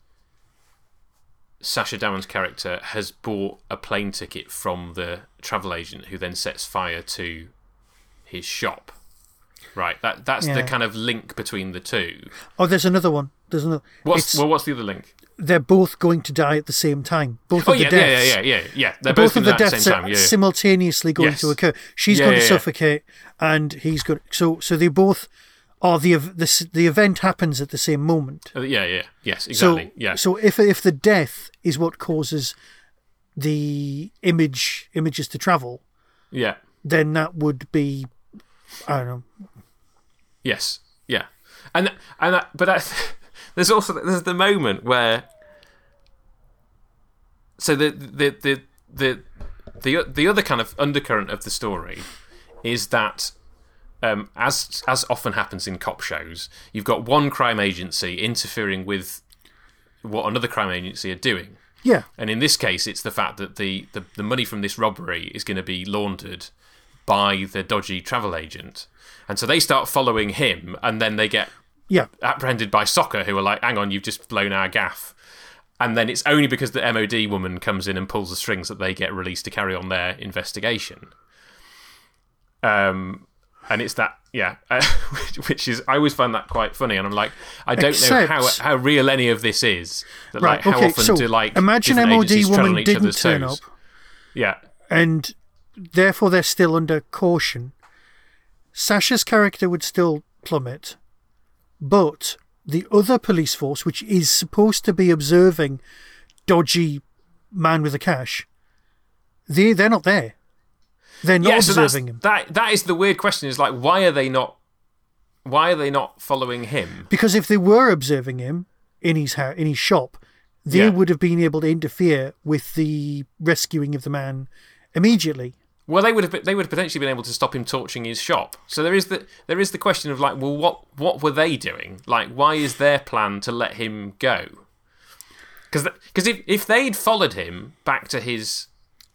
Sacha Dhawan's character has bought a plane ticket from the travel agent who then sets fire to his shop. Right, that's the kind of link between the 2. Oh, there's another one. What's the other link? They're both going to die at the same time. Both of the deaths. Yeah. They're both of the deaths at the same time. Simultaneously going to occur. She's going to suffocate, and he's going. So they both are the event happens at the same moment. Yes, exactly. So if the death is what causes the images to travel, then that would be, I don't know. Yes, yeah, there's the moment where, so the other kind of undercurrent of the story is that, as often happens in cop shows, you've got one crime agency interfering with what another crime agency are doing. Yeah. And in this case, it's the fact that the money from this robbery is going to be laundered by the dodgy travel agent. And so they start following him, and then they get apprehended by Soccer, who are like, hang on, you've just blown our gaff. And then it's only because the MOD woman comes in and pulls the strings that they get released to carry on their investigation. And it's that, which is, I always find that quite funny. And I'm like, I don't know how real any of this is. That, right, how often do imagine MOD woman didn't turn up. Yeah. And therefore they're still under caution. Sacha's character would still plummet, but the other police force, which is supposed to be observing dodgy man with the cash, they're not there. They're not observing him. That is the weird question. Is like, why are they not following him? Because if they were observing him in his shop, they would have been able to interfere with the rescuing of the man immediately. Well, they would have potentially been able to stop him torching his shop. So there is the question of like, well, what were they doing? Like, why is their plan to let him go? Because if they'd followed him back to his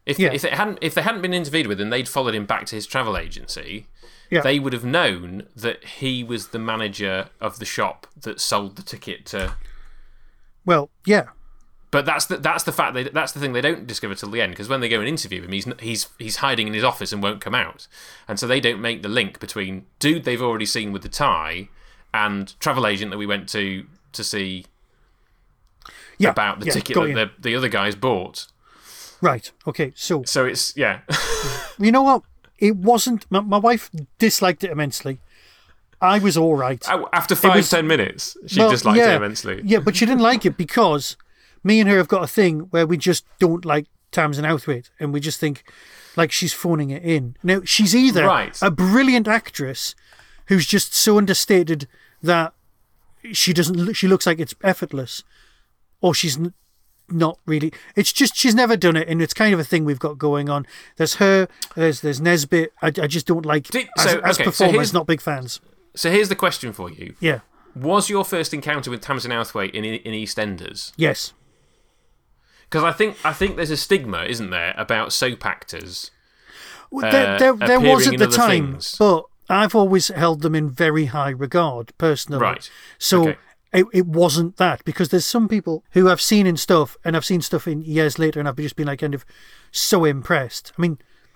If they hadn't been intervened with and they'd followed him back to his travel agency, they would have known that he was the manager of the shop that sold the ticket to. Well, yeah. But that's the fact. That's the thing they don't discover till the end, because when they go and interview him, he's hiding in his office and won't come out, and so they don't make the link between dude they've already seen with the tie and travel agent that we went to see about the ticket that the other guys bought. Right. Okay. So it's You know what? It wasn't. My wife disliked it immensely. I was all right. After 10 minutes, she disliked it immensely. Yeah, but she didn't like it because me and her have got a thing where we just don't like Tamsin Outhwaite, and we just think like she's phoning it in. Now, she's either a brilliant actress who's just so understated that she looks like it's effortless, or she's not really. It's just she's never done it, and it's kind of a thing we've got going on. There's her, there's Nesbitt. I just don't like as performers, not big fans. So here's the question for you. Yeah. Was your first encounter with Tamsin Outhwaite in EastEnders? Yes. Because I think there's a stigma, isn't there, about soap actors. There was at the time, things. But I've always held them in very high regard, personally. Right. So it wasn't that, because there's some people who I've seen in stuff, and I've seen stuff in years later, and I've just been like kind of so impressed. I mean,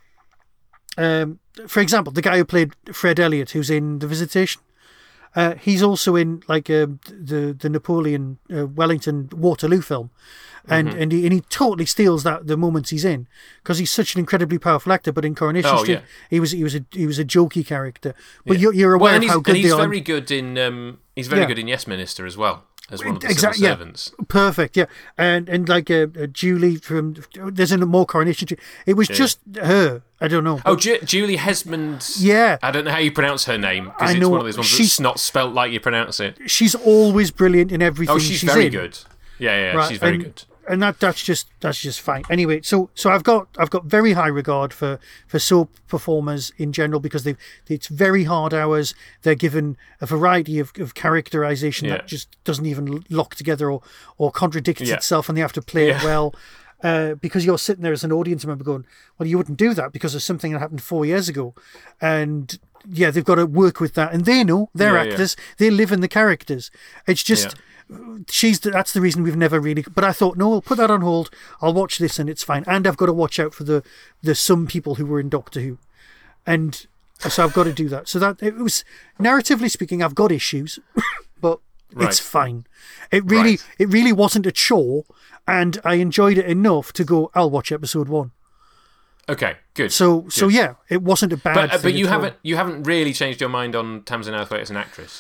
for example, the guy who played Fred Elliott, who's in The Visitation, he's also in like the Napoleon Wellington Waterloo film, and he totally steals the moments he's in, because he's such an incredibly powerful actor. But in Coronation Street, he was a jokey character. But you're aware of how good they are. Very good in he's very good in Yes Minister as well, as one of the civil servants. Perfect, yeah. And like Julie from there's a more Coronation Street. It was just her. I don't know. Oh, Julie Hesmond. Yeah. I don't know how you pronounce her name, because it's one of those ones that's not spelt like you pronounce it. She's always brilliant in everything she's very in. good. Yeah, right, she's very good. And that's just fine. Anyway, so I've got very high regard for soap performers in general, because it's very hard hours. They're given a variety of characterization that just doesn't even lock together or contradicts itself, and they have to play it well. Because you're sitting there as an audience member going, well, you wouldn't do that because of something that happened 4 years ago. And they've got to work with that. And they know, they're actors, they live in the characters. It's just, that's the reason we've never really, but I thought, no, I'll put that on hold. I'll watch this and it's fine. And I've got to watch out for the some people who were in Doctor Who. And so I've got to do that. So that it was, narratively speaking, I've got issues, but it's fine. It really wasn't a chore. And I enjoyed it enough to go, I'll watch episode 1. Okay, good. So yeah, it wasn't a bad thing. But you haven't really changed your mind on Tamsin Outhwaite as an actress?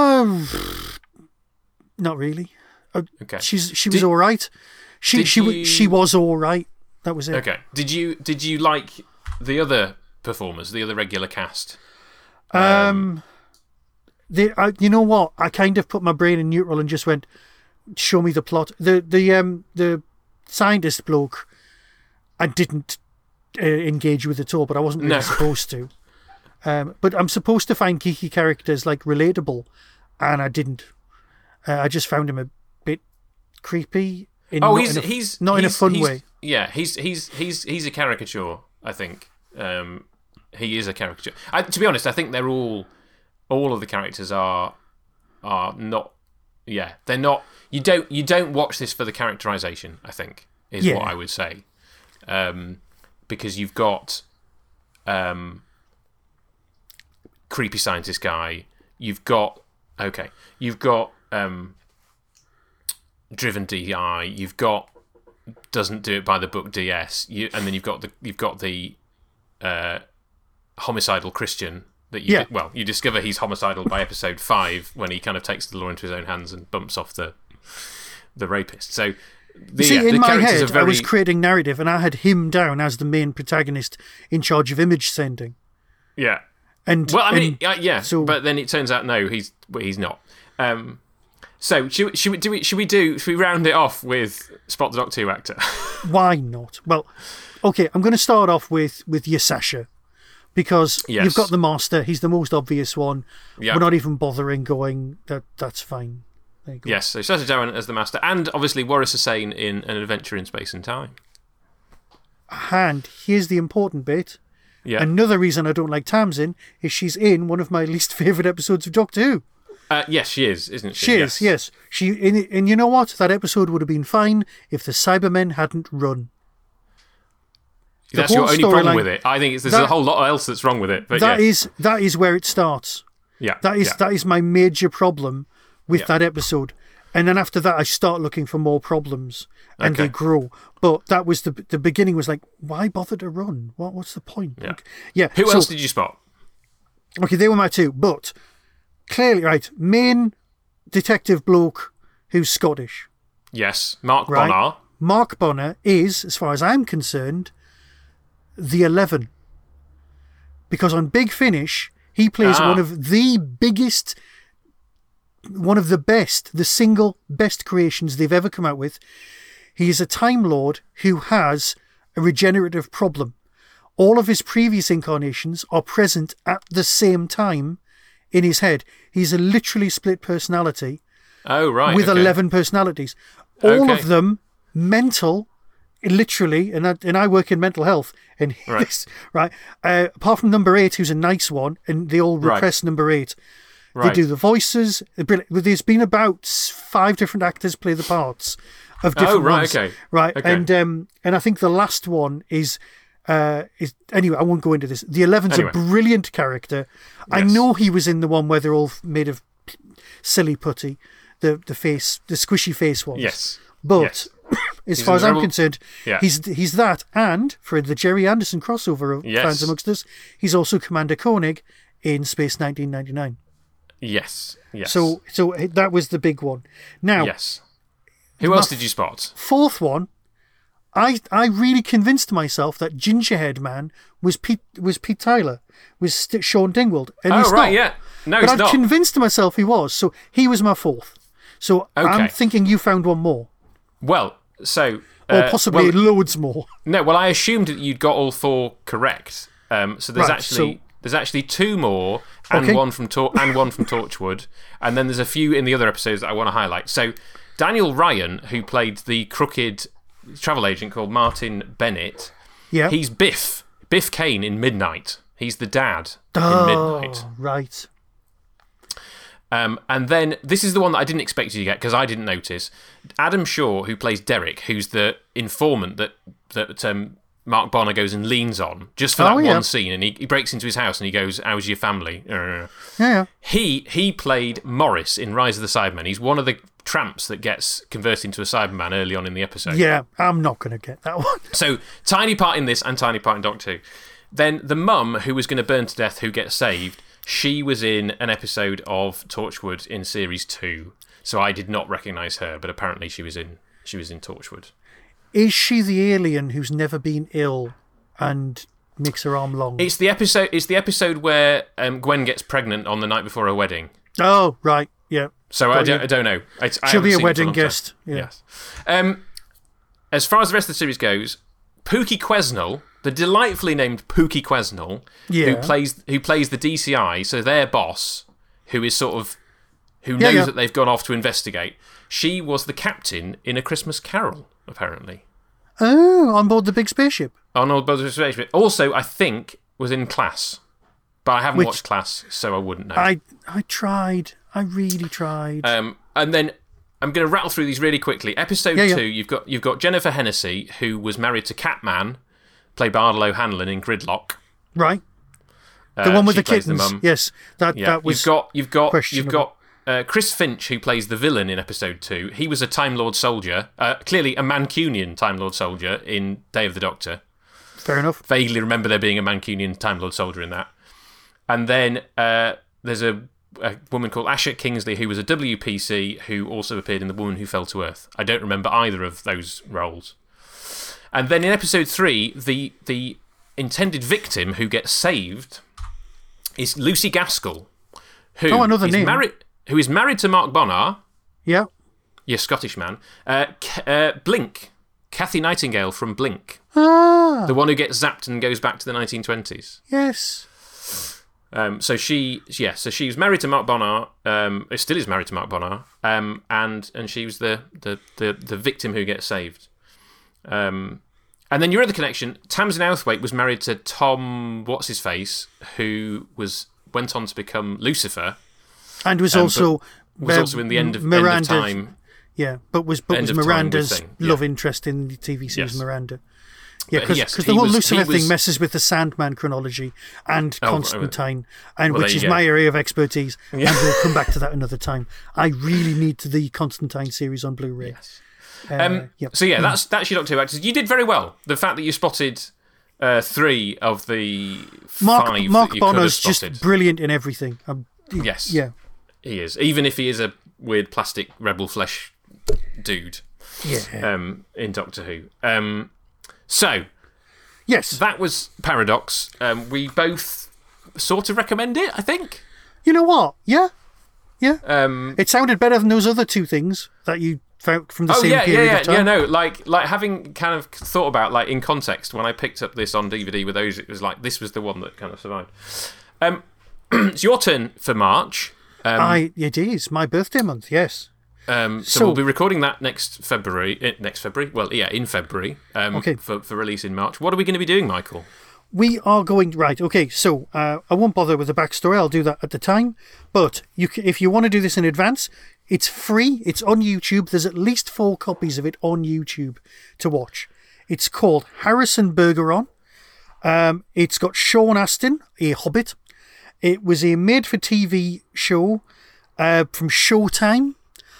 Not really. Okay. She was all right. She was all right. That was it. Okay. Did you like the other performers, the other regular cast? You know what? I kind of put my brain in neutral and just went, show me the plot. The scientist bloke, I didn't engage with at all, but I wasn't really supposed to. But I'm supposed to find geeky characters like relatable, and I didn't. I just found him a bit creepy. He's not in a fun way. Yeah, he's a caricature. I think he is a caricature. To be honest, I think they're all of the characters are not. Yeah, they're not. You don't watch this for the characterization, I think, is what I would say. Because you've got creepy scientist guy, you've got driven DI, you've got doesn't do it by the book DS, and then you've got the homicidal Christian that you discover he's homicidal by episode 5 when he kind of takes the law into his own hands and bumps off the rapist. So in my head, I was creating narrative, and I had him down as the main protagonist in charge of image sending. Yeah. And So, but then it turns out no, he's not. So should we round it off with Spot the Doctor Who actor? Why not? Well, okay, I'm going to start off with Yasasha, because you've got the Master. He's the most obvious one. Yep. We're not even bothering going. That's fine. There you go. Yes, so Sacha Dhawan as the Master, and obviously Waris Hussein in An Adventure in Space and Time. And here's the important bit. Yeah. Another reason I don't like Tamsin is she's in one of my least favourite episodes of Doctor Who. Yes, she is, isn't she? She is, yes. And you know what? That episode would have been fine if the Cybermen hadn't run. That's your only problem with it. I think there's a whole lot else that's wrong with it. But that is where it starts. Yeah. That is my major problem with that episode. And then after that, I start looking for more problems, and they grow. But that was the beginning. Was like, why bother to run? What's the point? Yeah. Who else did you spot? Okay, they were my two. But clearly, right, main detective bloke who's Scottish. Yes, Mark Bonnar. Mark Bonnar is, as far as I'm concerned, the 11. Because on Big Finish, he plays one of the biggest, one of the best, the single best creations they've ever come out with. He is a Time Lord who has a regenerative problem. All of his previous incarnations are present at the same time in his head. He's a literally split personality. Oh, right. With 11 personalities. All of them mental, literally, and I work in mental health. And apart from number 8, who's a nice one, and they all repress number 8. They do the voices. There's been about 5 different actors play the parts of different ones. And I think the last one is anyway, I won't go into this. The 11's a brilliant character. Yes. I know he was in the one where they're all made of silly putty, the squishy face ones. Yes. But as far as I'm concerned, he's that, and for the Jerry Anderson crossover fans amongst us, he's also Commander Koenig in Space 1999. Yes. So that was the big one. Now, who else did you spot? Fourth one, I really convinced myself that Gingerhead Man was Pete Tyler, was Sean Dingwall, and he's not. No, but he's not. I've convinced myself he was. So he was my fourth. So I'm thinking you found one more. Well, so or possibly loads more. No, well, I assumed that you'd got all 4 correct. So there's actually 2 more, and one from Torchwood, and then there's a few in the other episodes that I want to highlight. So Daniel Ryan, who played the crooked travel agent called Martin Bennett, he's Biff Kane in Midnight. He's the dad in Midnight. Right. And then this is the one that I didn't expect you to get because I didn't notice. Adam Shaw, who plays Derek, who's the informant that Mark Bonnar goes and leans on just for that one scene, and he breaks into his house and he goes, "How's your family?" He played Morris in Rise of the Cybermen. He's one of the tramps that gets converted into a Cyberman early on in the episode. Yeah, I'm not going to get that one. So tiny part in this and tiny part in Doctor Who. Then the mum who was going to burn to death, who gets saved. She was in an episode of Torchwood in Series 2, so I did not recognise her, but apparently she was in Torchwood. Is she the alien who's never been ill and makes her arm long? It's the episode where Gwen gets pregnant on the night before her wedding. Oh, right, yeah. So I don't know. She'll be a wedding guest. Yeah. Yes. As far as the rest of the series goes, Pookie Quesnel, the delightfully named Pookie Quesnel, who plays the DCI, so their boss, who is sort of who knows that they've gone off to investigate. She was the captain in A Christmas Carol, apparently. Oh, on board the big spaceship. On board the spaceship. Also, I think was in Class, but I haven't watched Class, so I wouldn't know. I tried. I really tried. And then I'm going to rattle through these really quickly. Episode 2, you've got Jennifer Hennessy, who was married to Catman, played by Ardal O'Hanlon in Gridlock. Right. The one with the kittens. Yes, that was. You've got Chris Finch, who plays the villain in episode 2. He was a Time Lord soldier, clearly a Mancunian Time Lord soldier in Day of the Doctor. Fair enough. Vaguely remember there being a Mancunian Time Lord soldier in that. And then there's a woman called Asha Kingsley, who was a WPC, who also appeared in The Woman Who Fell to Earth. I don't remember either of those roles. And then in episode 3, the intended victim who gets saved is Lucy Gaskell, who is married to Mark Bonnar. Yeah. Your Scottish man. Blink. Kathy Nightingale from Blink. Ah. The one who gets zapped and goes back to the 1920s. Yes. So she was married to Mark Bonnar. Still is married to Mark Bonnar. And she was the victim who gets saved. And then your other connection, Tamsin Outhwaite was married to Tom What's-His-Face, who went on to become Lucifer. And was also in the end of Time. Yeah, but was Miranda's love interest in the TV series Miranda. Yeah, because the whole Lucifer thing messes with the Sandman chronology and Constantine, which is my area of expertise, and we'll come back to that another time. I really need the Constantine series on Blu-ray. Yes. So that's your top 2 actors. You did very well. The fact that you spotted 3 of the 5 Mark that you Bonner's could have spotted. Just brilliant in everything. Yes. Yeah. He is. Even if he is a weird plastic rebel flesh dude. Yeah. In Doctor Who. So, yes, that was Paradox. We both sort of recommend it, I think. You know what? Yeah. It sounded better than those other 2 things that you found from the same period of time. Yeah, no, like having kind of thought about, like, in context, when I picked up this on DVD with those, it was like, this was the one that kind of survived. It's your turn for March. It is my birthday month, yes. So we'll be recording that next February. Well, yeah, in February. For release in March. What are we going to be doing, Michael? We are going right. Okay, so I won't bother with the backstory. I'll do that at the time. But if you want to do this in advance, it's free. It's on YouTube. There's at least 4 copies of it on YouTube to watch. It's called Harrison Bergeron. It's got Sean Astin, a Hobbit. It was a made-for-TV show from Showtime.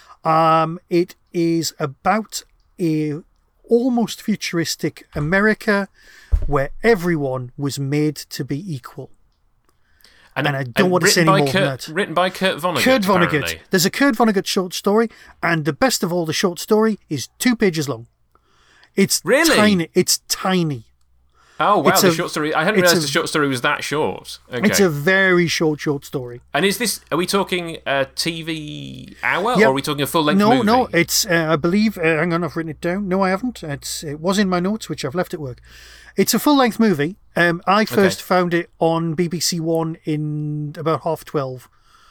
It is about a almost futuristic America where everyone was made to be equal. And I don't want to say any more than that. Written by Kurt Vonnegut. Kurt Vonnegut. There's a Kurt Vonnegut short story, and the best of all, the short story is 2 pages long. It's tiny. It's tiny. Oh, wow, the short story. I hadn't realised the short story was that short. Okay. It's a very short story. And are we talking a TV hour, or are we talking a full-length movie? No, it's, I believe, hang on, I've written it down. No, I haven't. It was in my notes, which I've left at work. It's a full-length movie. I first found it on BBC One in about 12:30.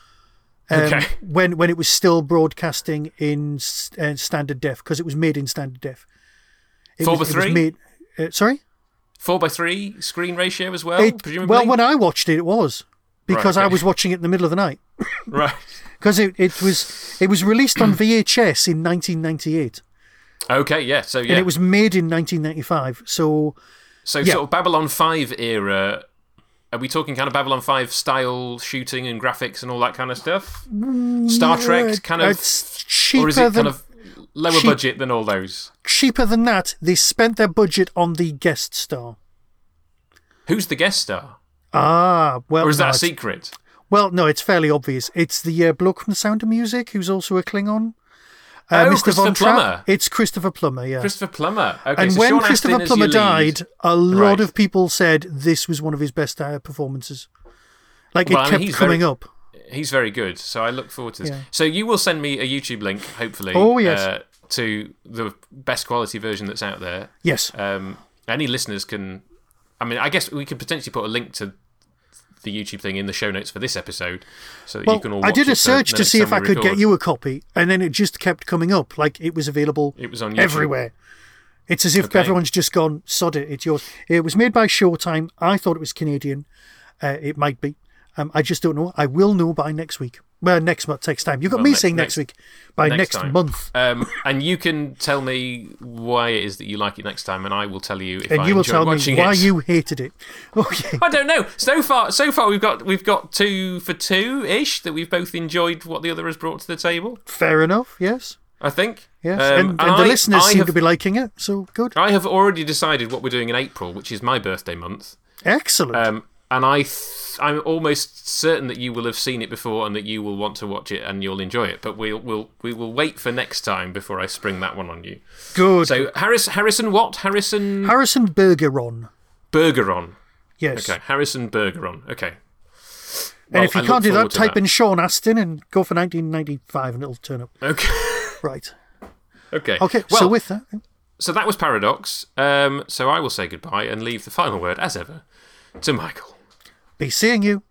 When it was still broadcasting in standard def, because it was made in standard def. 4:3? Sorry? 4:3 screen ratio as well, presumably? Well, when I watched it was. Because I was watching it in the middle of the night. Right. Because it was released on VHS in 1998. Okay, yeah. So, yeah. And it was made in 1995. So sort of Babylon 5 era. Are we talking kind of Babylon 5 style shooting and graphics and all that kind of stuff? Star Trek kind of? It's cheaper or is it kind of lower budget than all those? Cheaper than that. They spent their budget on the guest star. Who's the guest star? Well... Or is that a secret? Well, no, it's fairly obvious. It's the bloke from The Sound of Music, who's also a Klingon. Mr. Christopher Plummer. It's Christopher Plummer, yeah. Christopher Plummer. Okay, and so when Sean Christopher Astin Plummer as your lead. died, a lot of people said this was one of his best performances. Like, it kept coming up. He's very good, so I look forward to this. Yeah. So you will send me a YouTube link, hopefully. Oh, yes. To the best quality version that's out there. Yes. Any listeners can... I mean, I guess we could potentially put a link to the YouTube thing in the show notes for this episode so that you can all watch it. I did a search to see if I could get you a copy, and then it just kept coming up. Like, it was available on everywhere. It's as if everyone's just gone, sod it, it's yours. It was made by Showtime. I thought it was Canadian. It might be. I just don't know. I will know by next week. Well, next month takes time. You've got me saying next week. By next month. And you can tell me why it is that you like it next time, and I will tell you if I enjoy watching it. And you will tell me why you hated it. Okay. I don't know. So far we've got 2 for 2-ish that we've both enjoyed what the other has brought to the table. Fair enough, yes. I think. Yes, and the listeners seem to be liking it, so good. I have already decided what we're doing in April, which is my birthday month. Excellent. And I'm almost certain that you will have seen it before and that you will want to watch it and you'll enjoy it. But we will wait for next time before I spring that one on you. Good. So Harrison what? Harrison Bergeron. Bergeron. Yes. Okay. Harrison Bergeron. Okay. And if you can't do that, type in Sean Astin and go for 1995 and it'll turn up. Okay. Right. Okay. Okay. Well, so with that. So that was Paradox. So I will say goodbye and leave the final word, as ever, to Michael. Be seeing you.